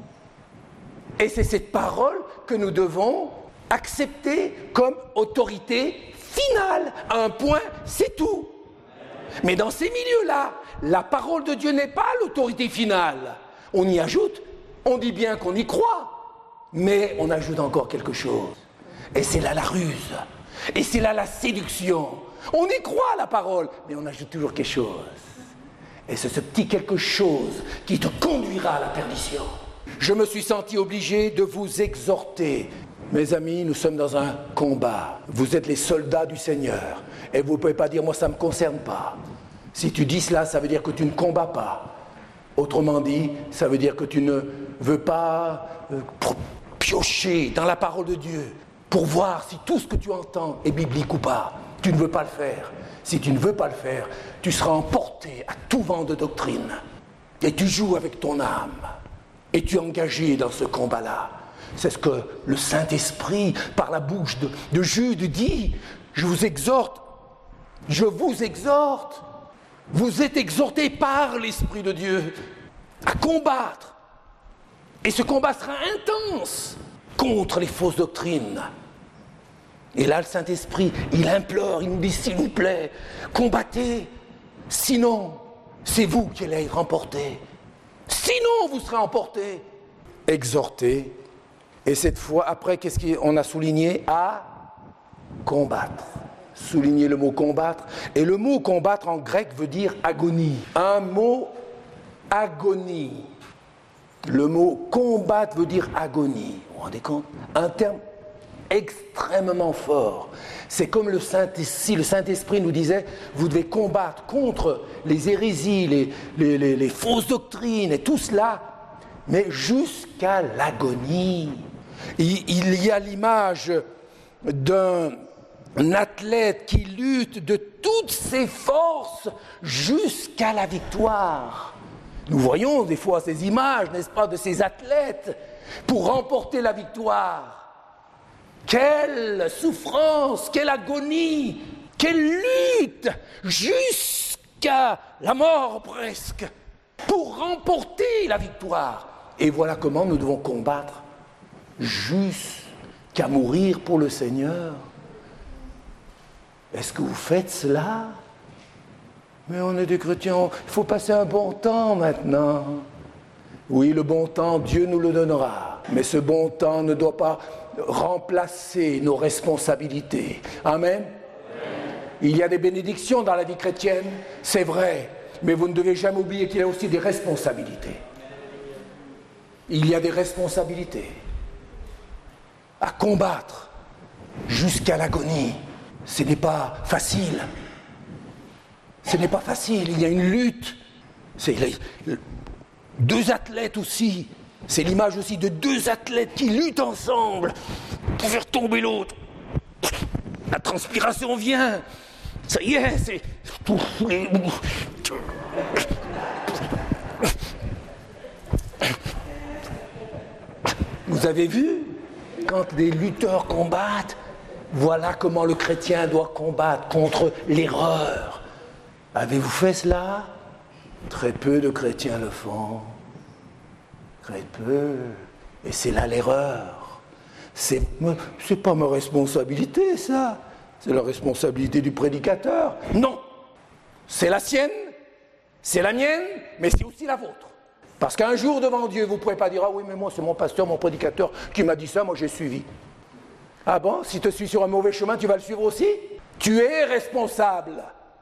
Et c'est cette parole que nous devons accepter comme autorité finale. À un point, c'est tout. Mais dans ces milieux-là, la parole de Dieu n'est pas l'autorité finale. On y ajoute, on dit bien qu'on y croit, mais on ajoute encore quelque chose. Et c'est là la ruse. Et c'est là la séduction. On y croit à la parole, mais on ajoute toujours quelque chose. Et c'est ce petit quelque chose qui te conduira à la perdition. Je me suis senti obligé de vous exhorter. Mes amis, nous sommes dans un combat. Vous êtes les soldats du Seigneur. Et vous ne pouvez pas dire, moi ça ne me concerne pas. Si tu dis cela, ça veut dire que tu ne combats pas. Autrement dit, ça veut dire que tu ne veux pas piocher dans la parole de Dieu pour voir si tout ce que tu entends est biblique ou pas. Tu ne veux pas le faire. Si tu ne veux pas le faire, tu seras emporté à tout vent de doctrine. Et tu joues avec ton âme. Et tu es engagé dans ce combat-là. C'est ce que le Saint-Esprit, par la bouche de Jude, dit. Je vous exhorte. Vous êtes exhortés par l'Esprit de Dieu à combattre. Et ce combat sera intense contre les fausses doctrines. Et là, le Saint-Esprit, il implore, il nous dit, s'il vous plaît, combattez. Sinon, c'est vous qui allez être emportés. Sinon, vous serez emportés. Exhortez. Et cette fois, après, qu'est-ce qu'on a souligné? À combattre. Souligner le mot combattre. Et le mot combattre en grec veut dire agonie. Un mot agonie. Le mot combattre veut dire agonie. Vous vous rendez compte? Un terme extrêmement fort. C'est comme si le Saint-Esprit nous disait, vous devez combattre contre les hérésies, les fausses doctrines et tout cela, mais jusqu'à l'agonie. Il y a l'image d'un athlète qui lutte de toutes ses forces jusqu'à la victoire. Nous voyons des fois ces images, n'est-ce pas, de ces athlètes pour remporter la victoire. Quelle souffrance, quelle agonie, quelle lutte, jusqu'à la mort presque, pour remporter la victoire. Et voilà comment nous devons combattre jusqu'à mourir pour le Seigneur. Est-ce que vous faites cela? Mais on est des chrétiens, il faut passer un bon temps maintenant. Oui, le bon temps, Dieu nous le donnera. Mais ce bon temps ne doit pas remplacer nos responsabilités. Amen. Il y a des bénédictions dans la vie chrétienne, c'est vrai, mais vous ne devez jamais oublier qu'il y a aussi des responsabilités. Il y a des responsabilités à combattre jusqu'à l'agonie. Ce n'est pas facile. Ce n'est pas facile, il y a une lutte. C'est deux athlètes aussi. C'est l'image aussi de deux athlètes qui luttent ensemble pour faire tomber l'autre. La transpiration vient. Ça y est, c'est... Vous avez vu, quand des lutteurs combattent, voilà comment le chrétien doit combattre contre l'erreur. Avez-vous fait cela? Très peu de chrétiens le font. Très peu. Et c'est là l'erreur. C'est pas ma responsabilité, ça. C'est la responsabilité du prédicateur. Non. C'est la sienne, c'est la mienne, mais c'est aussi la vôtre. Parce qu'un jour devant Dieu, vous ne pouvez pas dire « Ah oui, mais moi c'est mon pasteur, mon prédicateur qui m'a dit ça, moi j'ai suivi. » Ah bon? Si tu suis sur un mauvais chemin, tu vas le suivre aussi? Tu es responsable.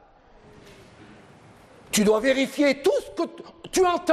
Tu dois vérifier tout ce que tu entends.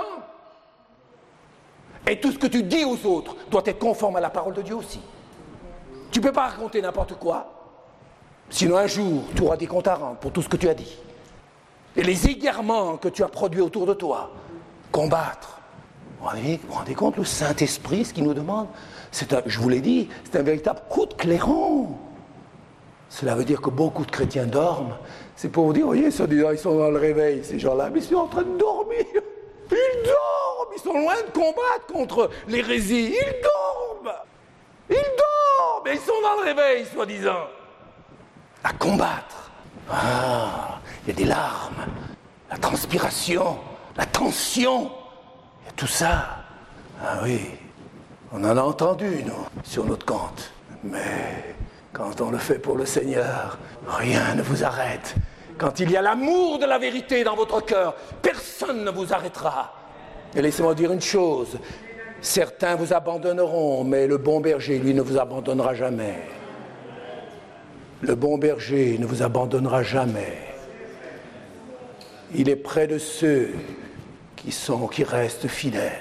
Et tout ce que tu dis aux autres doit être conforme à la parole de Dieu aussi. Tu ne peux pas raconter n'importe quoi. Sinon un jour, tu auras des comptes à rendre pour tout ce que tu as dit. Et les égarements que tu as produits autour de toi, combattre. Vous vous rendez compte, le Saint-Esprit, ce qu'il nous demande, je vous l'ai dit, c'est un véritable coup de clairon. Cela veut dire que beaucoup de chrétiens dorment. C'est pour vous dire, voyez, ils sont dans le réveil, ces gens-là, mais ils sont en train de dormir. Ils dorment, ils sont loin de combattre contre l'hérésie. Ils dorment, mais ils sont dans le réveil, soi-disant. À combattre. Ah, il y a des larmes, la transpiration, la tension, il y a tout ça. Ah oui, on en a entendu, nous, sur notre compte. Mais quand on le fait pour le Seigneur, rien ne vous arrête. Quand il y a l'amour de la vérité dans votre cœur, personne ne vous arrêtera. Et laissez-moi dire une chose, certains vous abandonneront, mais le bon berger, lui, ne vous abandonnera jamais. Le bon berger ne vous abandonnera jamais. Il est près de ceux qui restent fidèles.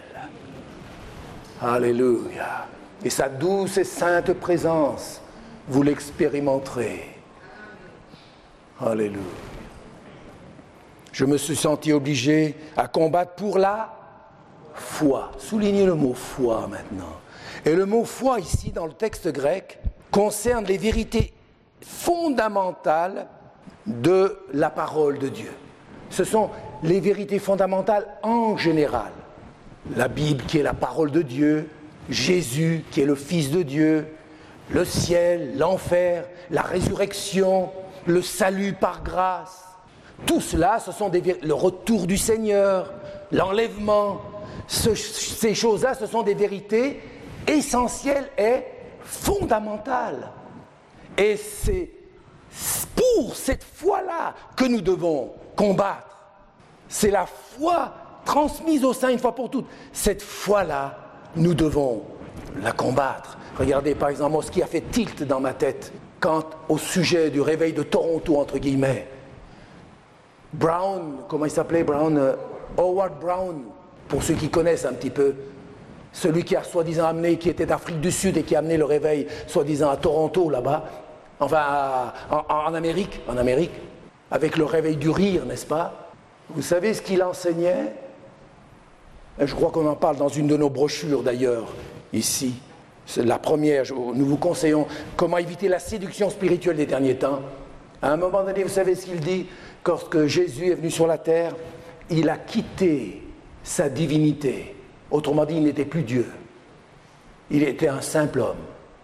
Alléluia. Et sa douce et sainte présence, vous l'expérimenterez. Alléluia. Je me suis senti obligé à combattre pour la foi. Soulignez le mot foi maintenant. Et le mot foi ici dans le texte grec concerne les vérités fondamentales de la parole de Dieu. Ce sont les vérités fondamentales en général. La Bible qui est la parole de Dieu, Jésus qui est le Fils de Dieu, le ciel, l'enfer, la résurrection, le salut par grâce. Tout cela, ce sont le retour du Seigneur, l'enlèvement. Ces choses-là, ce sont des vérités essentielles et fondamentales. Et c'est pour cette foi-là que nous devons combattre. C'est la foi transmise au sein une fois pour toutes. Cette foi-là, nous devons la combattre. Regardez par exemple ce qui a fait tilt dans ma tête quand au sujet du réveil de Toronto, entre guillemets, Brown, comment il s'appelait Brown, Howard Brown, pour ceux qui connaissent un petit peu, celui qui a soi-disant amené, qui était d'Afrique du Sud et qui a amené le réveil soi-disant à Toronto là-bas, enfin en Amérique, avec le réveil du rire, n'est-ce pas? Vous savez ce qu'il enseignait? Et je crois qu'on en parle dans une de nos brochures d'ailleurs, ici. C'est la première, nous vous conseillons comment éviter la séduction spirituelle des derniers temps. À un moment donné, vous savez ce qu'il dit? Lorsque Jésus est venu sur la terre, il a quitté sa divinité. Autrement dit, il n'était plus Dieu. Il était un simple homme.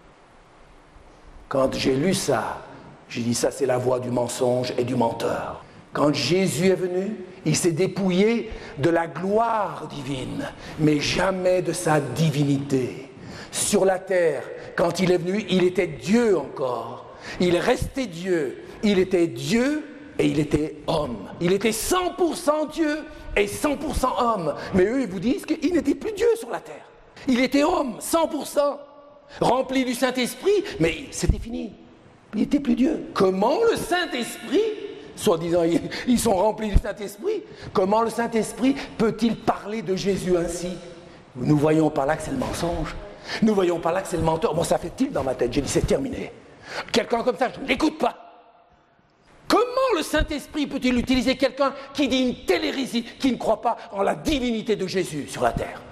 Quand j'ai lu ça, j'ai dit ça c'est la voix du mensonge et du menteur. Quand Jésus est venu, il s'est dépouillé de la gloire divine, mais jamais de sa divinité. Sur la terre, quand il est venu, il était Dieu encore. Il restait Dieu, Il était Dieu et il était homme. Il était 100% Dieu et 100% homme. Mais eux, ils vous disent qu'il n'était plus Dieu sur la terre. Il était homme, 100%, rempli du Saint-Esprit, mais c'était fini. Il n'était plus Dieu. Comment le Saint-Esprit, soi-disant ils sont remplis du Saint-Esprit, comment le Saint-Esprit peut-il parler de Jésus ainsi? Nous voyons par là que c'est le mensonge. Nous voyons par là que c'est le menteur. Bon, ça fait tilt dans ma tête. J'ai dit, c'est terminé. Quelqu'un comme ça, je ne l'écoute pas. Comment le Saint-Esprit peut-il utiliser quelqu'un qui dit une telle hérésie, qui ne croit pas en la divinité de Jésus sur la terre?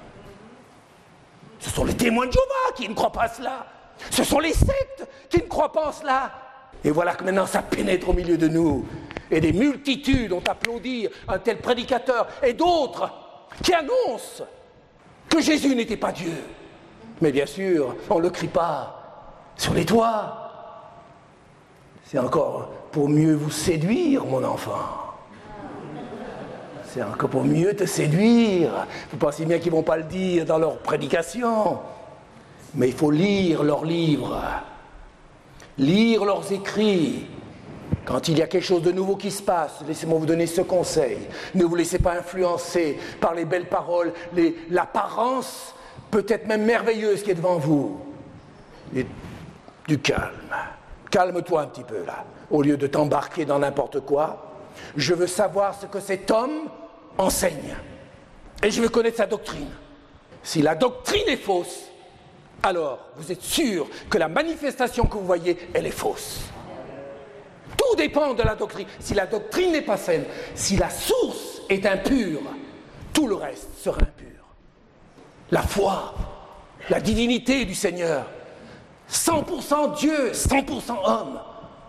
Ce sont les témoins de Jéhovah qui ne croient pas à cela. Ce sont les sectes qui ne croient pas en cela. Et voilà que maintenant ça pénètre au milieu de nous. Et des multitudes ont applaudi un tel prédicateur et d'autres qui annoncent que Jésus n'était pas Dieu. Mais bien sûr, on ne le crie pas sur les toits. C'est encore pour mieux vous séduire, mon enfant. C'est encore pour mieux te séduire. Vous pensez bien qu'ils ne vont pas le dire dans leur prédication. Mais il faut lire leurs livres, lire leurs écrits. Quand il y a quelque chose de nouveau qui se passe, laissez-moi vous donner ce conseil. Ne vous laissez pas influencer par les belles paroles, l'apparence peut-être même merveilleuse qui est devant vous. Et du calme. Calme-toi un petit peu là, au lieu de t'embarquer dans n'importe quoi. Je veux savoir ce que cet homme enseigne. Et je veux connaître sa doctrine. Si la doctrine est fausse, alors vous êtes sûr que la manifestation que vous voyez, elle est fausse. Tout dépend de la doctrine. Si la doctrine n'est pas saine, si la source est impure, tout le reste sera impur. La foi, la divinité du Seigneur, 100% Dieu, 100% homme.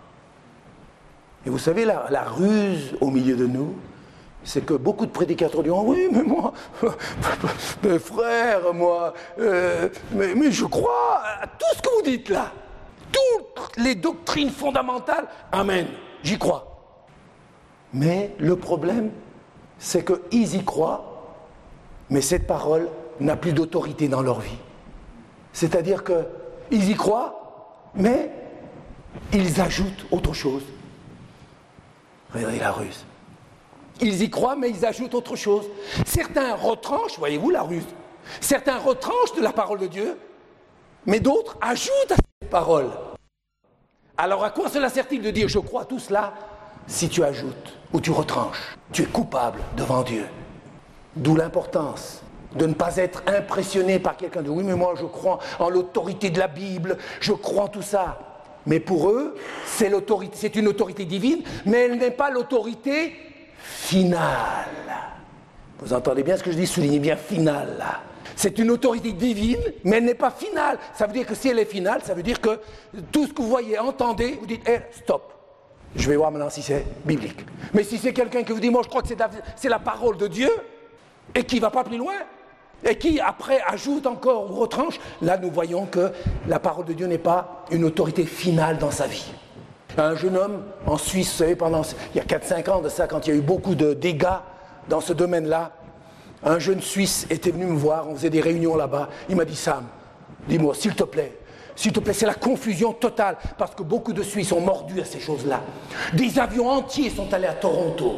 Et vous savez, la ruse au milieu de nous, c'est que beaucoup de prédicateurs disent « Oui, mais moi, mes frères, moi, mais je crois à tout ce que vous dites là. Toutes les doctrines fondamentales, amen, j'y crois. » Mais le problème, c'est qu'ils y croient, mais cette parole n'a plus d'autorité dans leur vie. C'est-à-dire qu'ils y croient, mais ils ajoutent autre chose. Regardez la ruse. Ils y croient, mais ils ajoutent autre chose. Certains retranchent, voyez-vous la ruse, certains retranchent de la parole de Dieu, mais d'autres ajoutent à cette parole. Alors à quoi cela sert-il de dire « je crois à tout cela » si tu ajoutes ou tu retranches? Tu es coupable devant Dieu. D'où l'importance de ne pas être impressionné par quelqu'un de « oui, mais moi je crois en l'autorité de la Bible, je crois en tout ça ». Mais pour eux, c'est une autorité divine, mais elle n'est pas l'autorité finale. Vous entendez bien ce que je dis? Soulignez bien finale là. C'est une autorité divine, mais elle n'est pas finale. Ça veut dire que si elle est finale, ça veut dire que tout ce que vous voyez, entendez, vous dites stop. Je vais voir maintenant si c'est biblique. Mais si c'est quelqu'un qui vous dit moi je crois que c'est la parole de Dieu, et qui ne va pas plus loin, et qui après ajoute encore ou retranche, là nous voyons que la parole de Dieu n'est pas une autorité finale dans sa vie. Un jeune homme en Suisse, vous savez, il y a 4-5 ans de ça, quand il y a eu beaucoup de dégâts dans ce domaine-là, un jeune Suisse était venu me voir, on faisait des réunions là-bas, il m'a dit « Sam, dis-moi, s'il te plaît, c'est la confusion totale, parce que beaucoup de Suisses ont mordu à ces choses-là. Des avions entiers sont allés à Toronto,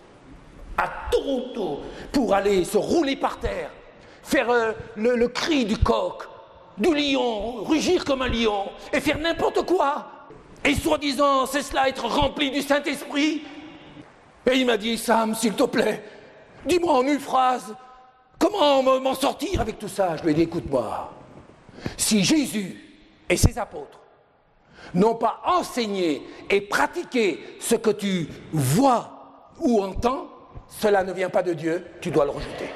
pour aller se rouler par terre, faire le cri du coq, du lion, rugir comme un lion, et faire n'importe quoi. Et soi-disant, c'est cela, être rempli du Saint-Esprit. Et il m'a dit, Sam, s'il te plaît, dis-moi en une phrase, comment m'en sortir avec tout ça? Je lui ai dit, écoute-moi, si Jésus et ses apôtres n'ont pas enseigné et pratiqué ce que tu vois ou entends, cela ne vient pas de Dieu, tu dois le rejeter.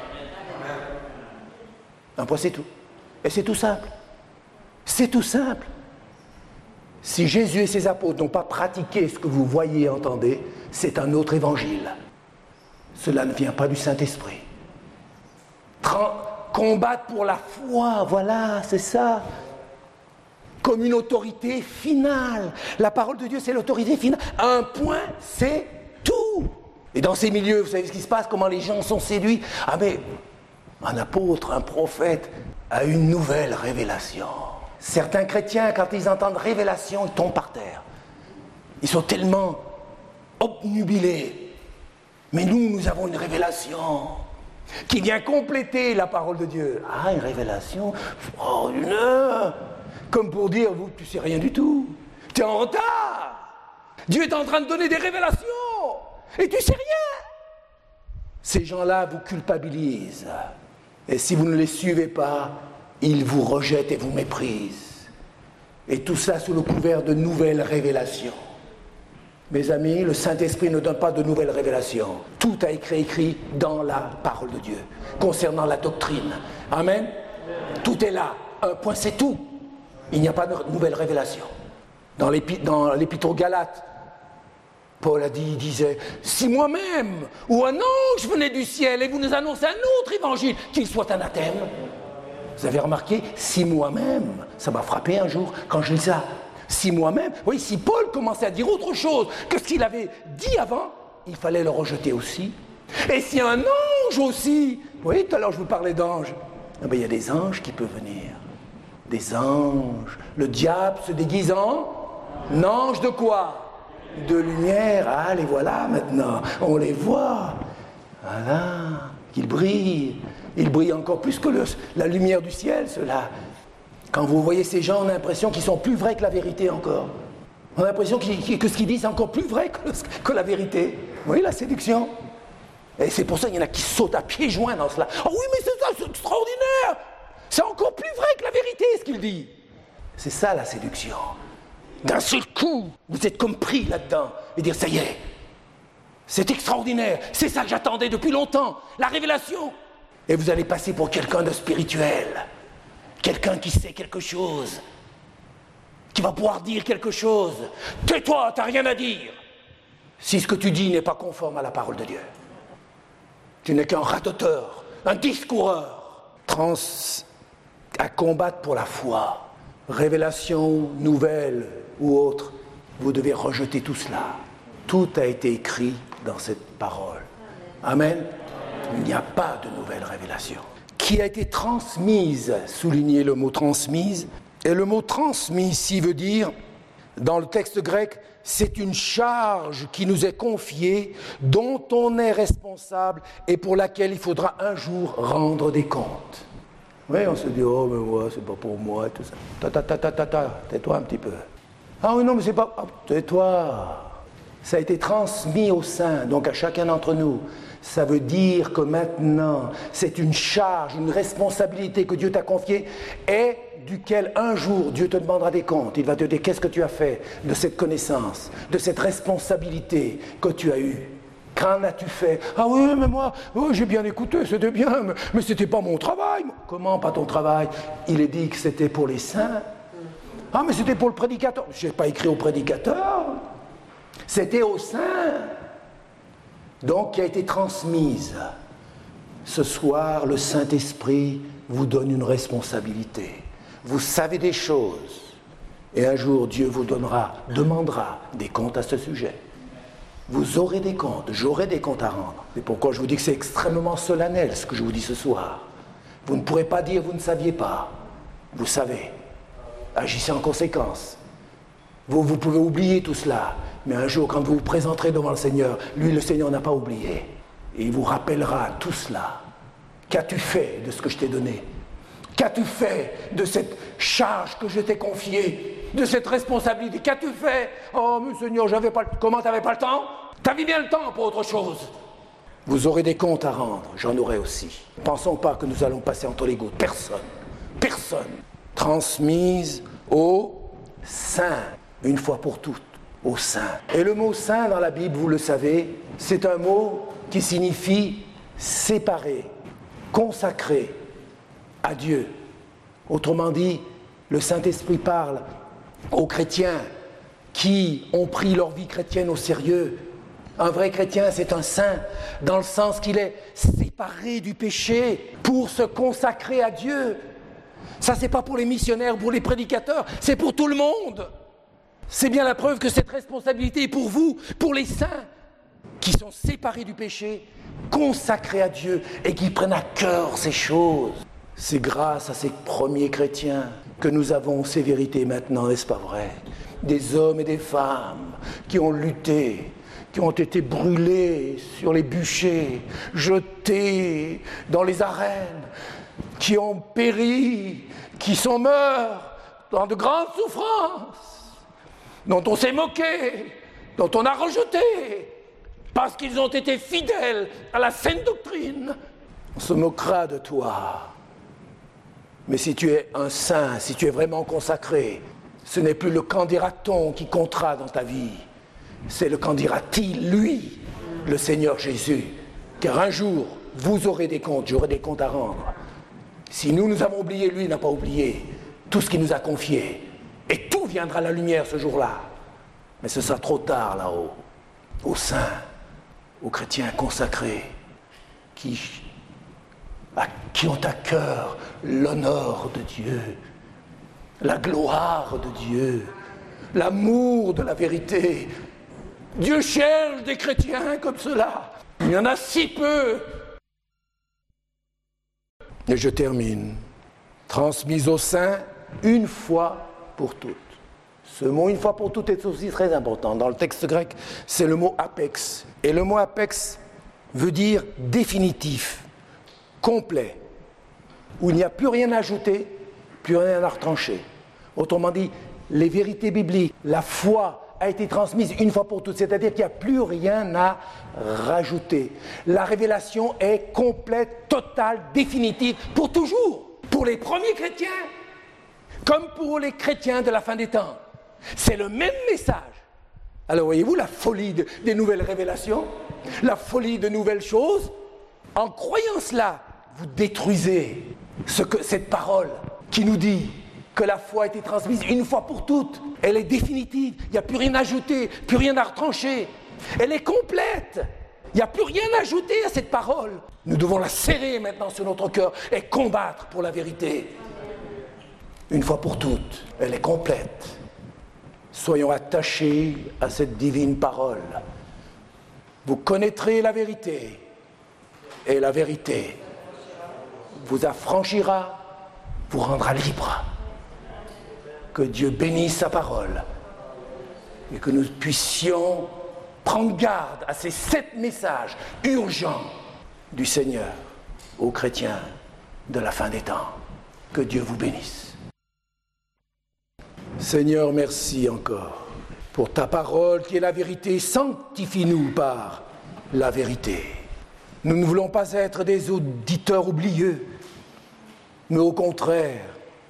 Un point, c'est tout. Et c'est tout simple. C'est tout simple. Si Jésus et ses apôtres n'ont pas pratiqué ce que vous voyez et entendez, c'est un autre évangile. Cela ne vient pas du Saint-Esprit. Combattre pour la foi, voilà, c'est ça. Comme une autorité finale. La parole de Dieu, c'est l'autorité finale. Un point, c'est tout. Et dans ces milieux, vous savez ce qui se passe, comment les gens sont séduits. Ah mais, un apôtre, un prophète a une nouvelle révélation. Certains chrétiens, quand ils entendent révélation, ils tombent par terre. Ils sont tellement obnubilés. Mais nous avons une révélation qui vient compléter la parole de Dieu. Ah, une révélation? Oh, une heure! Comme pour dire, vous, tu sais rien du tout. Tu es en retard. Dieu est en train de donner des révélations. Et tu sais rien. Ces gens-là vous culpabilisent. Et si vous ne les suivez pas, ils vous rejettent et vous méprisent. Et tout ça sous le couvert de nouvelles révélations. Mes amis, le Saint-Esprit ne donne pas de nouvelles révélations. Tout a été écrit dans la parole de Dieu, concernant la doctrine. Amen. Tout est là. Un point, c'est tout. Il n'y a pas de nouvelles révélations. Dans l'Épître aux Galates, Paul il disait, si moi-même ou un ange venait du ciel et vous nous annoncez un autre évangile, qu'il soit anathème. Vous avez remarqué, si moi-même, ça m'a frappé un jour quand je lis ça. Si moi-même, oui, si Paul commençait à dire autre chose que ce qu'il avait dit avant, il fallait le rejeter aussi. Et si un ange aussi, vous voyez, tout à l'heure je vous parlais d'anges, eh bien, il y a des anges qui peuvent venir. Des anges. Le diable se déguise en ange de quoi? De lumière. Ah, les voilà maintenant. On les voit. Voilà. Ils brillent. Ils brillent encore plus que la lumière du ciel, ceux-là. Quand vous voyez ces gens, on a l'impression qu'ils sont plus vrais que la vérité encore. On a l'impression que ce qu'ils disent est encore plus vrai que la vérité. Vous voyez la séduction? Et c'est pour ça qu'il y en a qui sautent à pieds joints dans cela. Oh oui, mais c'est ça, c'est extraordinaire! C'est encore plus vrai que la vérité, ce qu'il dit. C'est ça la séduction. D'un seul coup, vous êtes comme pris là-dedans et dire, ça y est, c'est extraordinaire, c'est ça que j'attendais depuis longtemps, la révélation. Et vous allez passer pour quelqu'un de spirituel. Quelqu'un qui sait quelque chose, qui va pouvoir dire quelque chose. Tais-toi, t'as rien à dire. Si ce que tu dis n'est pas conforme à la parole de Dieu. Tu n'es qu'un radoteur, un discoureur. À combattre pour la foi. Révélation, nouvelle ou autre, vous devez rejeter tout cela. Tout a été écrit dans cette parole. Amen. Il n'y a pas de nouvelle révélation. Qui a été transmise, soulignez le mot transmise, et le mot transmis ici veut dire, dans le texte grec, c'est une charge qui nous est confiée, dont on est responsable et pour laquelle il faudra un jour rendre des comptes. Oui, on se dit, oh, mais moi, c'est pas pour moi, tout ça. Tais-toi un petit peu. Ah oui, non, mais c'est pas... Oh, tais-toi. Ça a été transmis au sein, donc à chacun d'entre nous. Ça veut dire que maintenant, c'est une charge, une responsabilité que Dieu t'a confiée et duquel un jour Dieu te demandera des comptes. Il va te dire qu'est-ce que tu as fait de cette connaissance, de cette responsabilité que tu as eue. Qu'en as-tu fait? Ah oui, mais moi, oh, j'ai bien écouté, c'était bien, mais c'était pas mon travail. Comment pas ton travail? Il est dit que c'était pour les saints. Ah, mais c'était pour le prédicateur. Je n'ai pas écrit au prédicateur. C'était aux saints. Donc, qui a été transmise. Ce soir, le Saint-Esprit vous donne une responsabilité. Vous savez des choses. Et un jour, Dieu vous demandera des comptes à ce sujet. Vous aurez des comptes, j'aurai des comptes à rendre. C'est pourquoi je vous dis que c'est extrêmement solennel ce que je vous dis ce soir. Vous ne pourrez pas dire vous ne saviez pas. Vous savez. Agissez en conséquence. Vous pouvez oublier tout cela. Mais un jour, quand vous vous présenterez devant le Seigneur, lui, le Seigneur n'a pas oublié. Et il vous rappellera tout cela. Qu'as-tu fait de ce que je t'ai donné? Qu'as-tu fait de cette charge que je t'ai confiée? De cette responsabilité? Qu'as-tu fait? Oh, mais Seigneur, comment t'avais pas le temps? T'avais bien le temps pour autre chose. Vous aurez des comptes à rendre, j'en aurai aussi. Ne pensons pas que nous allons passer entre les gouttes. Personne. Transmise aux saints, une fois pour toutes. Au saint. Et le mot saint dans la Bible, vous le savez, c'est un mot qui signifie séparé, consacré à Dieu. Autrement dit, le Saint-Esprit parle aux chrétiens qui ont pris leur vie chrétienne au sérieux. Un vrai chrétien, c'est un saint, dans le sens qu'il est séparé du péché pour se consacrer à Dieu. Ça, c'est pas pour les missionnaires, pour les prédicateurs, c'est pour tout le monde. C'est bien la preuve que cette responsabilité est pour vous, pour les saints, qui sont séparés du péché, consacrés à Dieu et qui prennent à cœur ces choses. C'est grâce à ces premiers chrétiens que nous avons ces vérités maintenant, n'est-ce pas vrai? Des hommes et des femmes qui ont lutté, qui ont été brûlés sur les bûchers, jetés dans les arènes, qui ont péri, qui sont morts dans de grandes souffrances, dont on s'est moqué, dont on a rejeté, parce qu'ils ont été fidèles à la sainte doctrine. On se moquera de toi. Mais si tu es un saint, si tu es vraiment consacré, ce n'est plus le qu'en dira-t-on qui comptera dans ta vie. C'est le qu'en dira-t-il, lui, le Seigneur Jésus. Car un jour, vous aurez des comptes, j'aurai des comptes à rendre. Si nous avons oublié, lui n'a pas oublié tout ce qu'il nous a confié. Et tout viendra à la lumière ce jour-là. Mais ce sera trop tard là-haut. Aux saints, aux chrétiens consacrés, qui ont à cœur l'honneur de Dieu, la gloire de Dieu, l'amour de la vérité. Dieu cherche des chrétiens comme cela. Il y en a si peu. Et je termine. Transmise aux saints une fois pour toutes. Ce mot « une fois pour toutes » est aussi très important. Dans le texte grec, c'est le mot « apex ». Et le mot « apex » veut dire définitif, complet, où il n'y a plus rien à ajouter, plus rien à retrancher. Autrement dit, les vérités bibliques, la foi a été transmise une fois pour toutes, c'est-à-dire qu'il n'y a plus rien à rajouter. La révélation est complète, totale, définitive, pour toujours. Pour les premiers chrétiens, comme pour les chrétiens de la fin des temps. C'est le même message. Alors voyez-vous la folie des nouvelles révélations, la folie de nouvelles choses. En croyant cela, vous détruisez cette parole qui nous dit que la foi a été transmise une fois pour toutes. Elle est définitive, il n'y a plus rien à ajouter, plus rien à retrancher. Elle est complète, il n'y a plus rien à ajouter à cette parole. Nous devons la serrer maintenant sur notre cœur et combattre pour la vérité. Une fois pour toutes, elle est complète. Soyons attachés à cette divine parole. Vous connaîtrez la vérité, et la vérité vous affranchira, vous rendra libre. Que Dieu bénisse sa parole et que nous puissions prendre garde à ces 7 messages urgents du Seigneur aux chrétiens de la fin des temps. Que Dieu vous bénisse. Seigneur, merci encore pour ta parole qui est la vérité. Sanctifie-nous par la vérité. Nous ne voulons pas être des auditeurs oublieux, mais au contraire,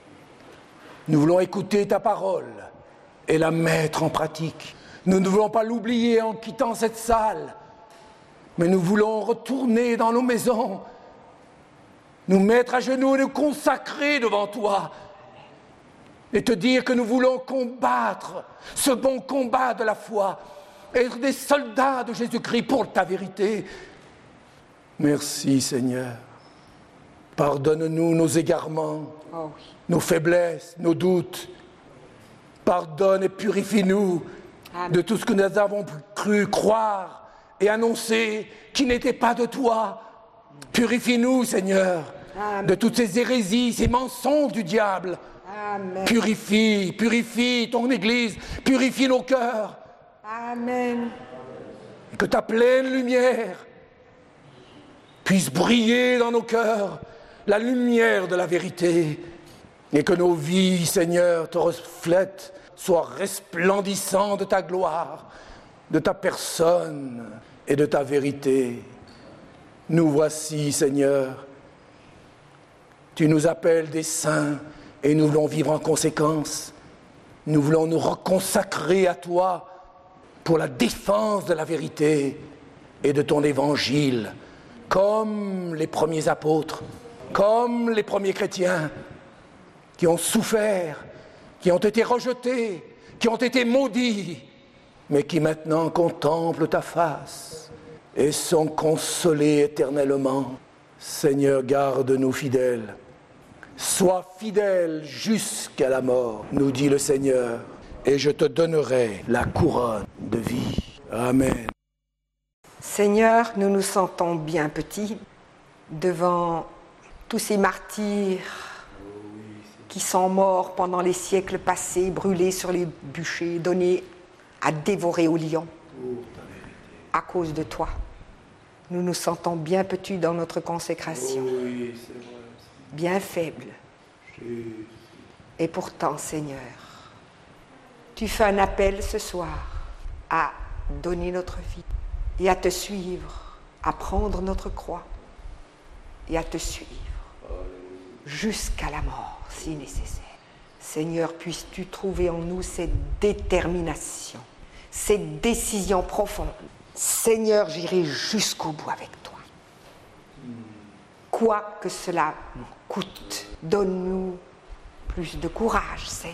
nous voulons écouter ta parole et la mettre en pratique. Nous ne voulons pas l'oublier en quittant cette salle, mais nous voulons retourner dans nos maisons, nous mettre à genoux et nous consacrer devant toi et te dire que nous voulons combattre ce bon combat de la foi, être des soldats de Jésus-Christ pour ta vérité. Merci Seigneur. Pardonne-nous nos égarements, nos faiblesses, nos doutes. Pardonne et purifie-nous de tout ce que nous avons cru croire et annoncer qui n'était pas de toi. Purifie-nous, Seigneur, de toutes ces hérésies, ces mensonges du diable. Amen. Purifie ton Église, purifie nos cœurs. Amen. Que ta pleine lumière puisse briller dans nos cœurs, la lumière de la vérité, et que nos vies, Seigneur, te reflètent, soient resplendissants de ta gloire, de ta personne et de ta vérité. Nous voici, Seigneur, tu nous appelles des saints et nous voulons vivre en conséquence. Nous voulons nous reconsacrer à toi pour la défense de la vérité et de ton évangile, comme les premiers apôtres, comme les premiers chrétiens qui ont souffert, qui ont été rejetés, qui ont été maudits, mais qui maintenant contemplent ta face et sont consolés éternellement. Seigneur, garde-nous fidèles. Sois fidèle jusqu'à la mort, nous dit le Seigneur, et je te donnerai la couronne de vie. Amen. Seigneur, nous nous sentons bien petits devant tous ces martyrs qui sont morts pendant les siècles passés, brûlés sur les bûchers, donnés à dévorer aux lions à cause de toi. Nous nous sentons bien petits dans notre consécration, bien faibles. Et pourtant, Seigneur, tu fais un appel ce soir à donner notre vie et à te suivre, à prendre notre croix et à te suivre jusqu'à la mort, si nécessaire. Seigneur, puisses-tu trouver en nous cette détermination, cette décision profonde. Seigneur, j'irai jusqu'au bout avec toi. Quoi que cela nous coûte, donne-nous plus de courage, Seigneur.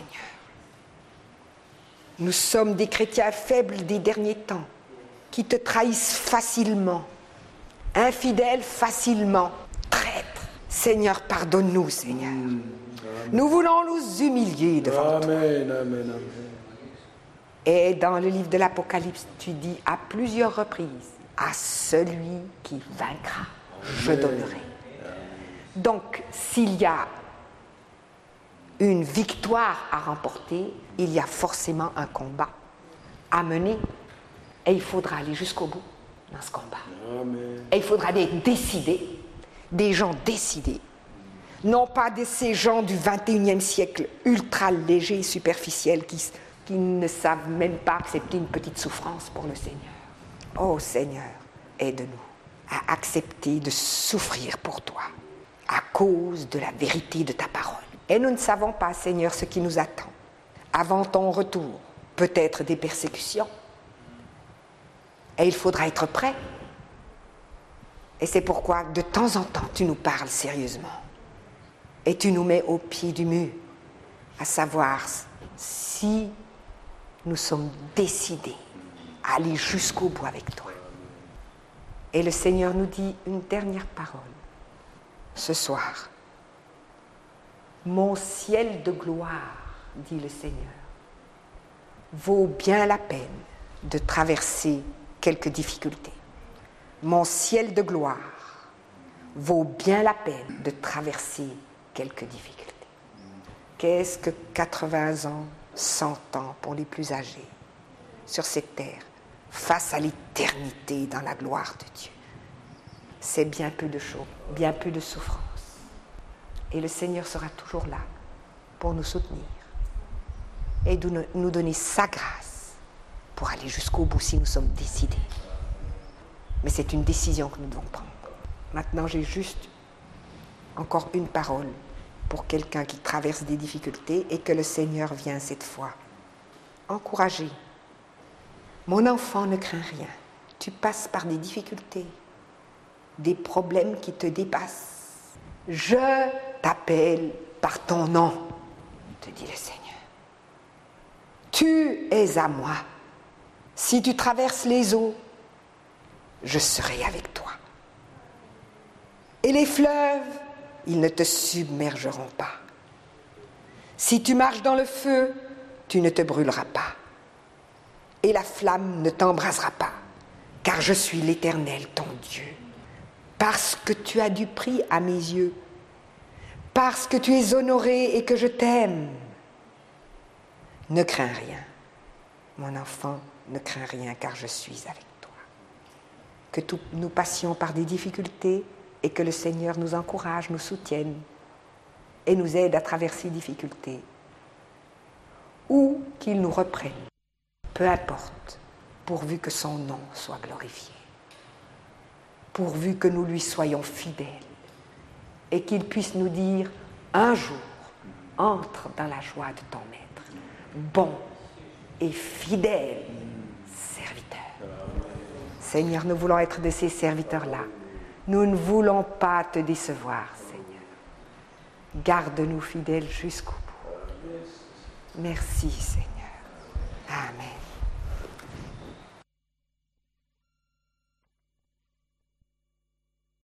Nous sommes des chrétiens faibles des derniers temps, qui te trahissent facilement, infidèles facilement, traîtres. Seigneur, pardonne-nous, Seigneur. Nous voulons nous humilier devant toi. Amen. Et dans le livre de l'Apocalypse, tu dis à plusieurs reprises, à celui qui vaincra, je donnerai. Donc, s'il y a une victoire à remporter, il y a forcément un combat à mener. Et il faudra aller jusqu'au bout dans ce combat. Amen. Et il faudra des décidés, des gens décidés. Non pas de ces gens du 21e siècle, ultra légers, superficiels, qui ne savent même pas accepter une petite souffrance pour le Seigneur. Oh Seigneur, aide-nous à accepter de souffrir pour toi, à cause de la vérité de ta parole. Et nous ne savons pas, Seigneur, ce qui nous attend. Avant ton retour, peut-être des persécutions. Et il faudra être prêt. Et c'est pourquoi, de temps en temps, tu nous parles sérieusement. Et tu nous mets au pied du mur, à savoir si nous sommes décidés à aller jusqu'au bout avec toi. Et le Seigneur nous dit une dernière parole ce soir. Mon ciel de gloire, dit le Seigneur, vaut bien la peine de traverser quelques difficultés. Mon ciel de gloire vaut bien la peine de traverser quelques difficultés. Qu'est-ce que 80 ans, 100 ans pour les plus âgés sur cette terre, face à l'éternité dans la gloire de Dieu? C'est bien peu de choses, bien peu de souffrance. Et le Seigneur sera toujours là pour nous soutenir et nous donner sa grâce pour aller jusqu'au bout si nous sommes décidés. Mais c'est une décision que nous devons prendre. Maintenant, j'ai juste encore une parole pour quelqu'un qui traverse des difficultés et que le Seigneur vient cette fois encourager. Mon enfant, ne crains rien. Tu passes par des difficultés, des problèmes qui te dépassent. Je t'appelle par ton nom, te dit le Seigneur. Tu es à moi. Si tu traverses les eaux, je serai avec toi. Et les fleuves, ils ne te submergeront pas. Si tu marches dans le feu, tu ne te brûleras pas. Et la flamme ne t'embrasera pas, car je suis l'Éternel, ton Dieu. Parce que tu as du prix à mes yeux, parce que tu es honoré et que je t'aime. Ne crains rien, mon enfant, ne crains rien, car je suis avec toi. Que nous passions par des difficultés et que le Seigneur nous encourage, nous soutienne et nous aide à traverser ces difficultés. Ou qu'il nous reprenne, peu importe, pourvu que son nom soit glorifié. Pourvu que nous lui soyons fidèles et qu'il puisse nous dire un jour, entre dans la joie de ton maître, bon et fidèle serviteur. Seigneur, nous voulons être de ces serviteurs-là. Nous ne voulons pas te décevoir, Seigneur. Garde-nous fidèles jusqu'au bout. Merci, Seigneur. Amen.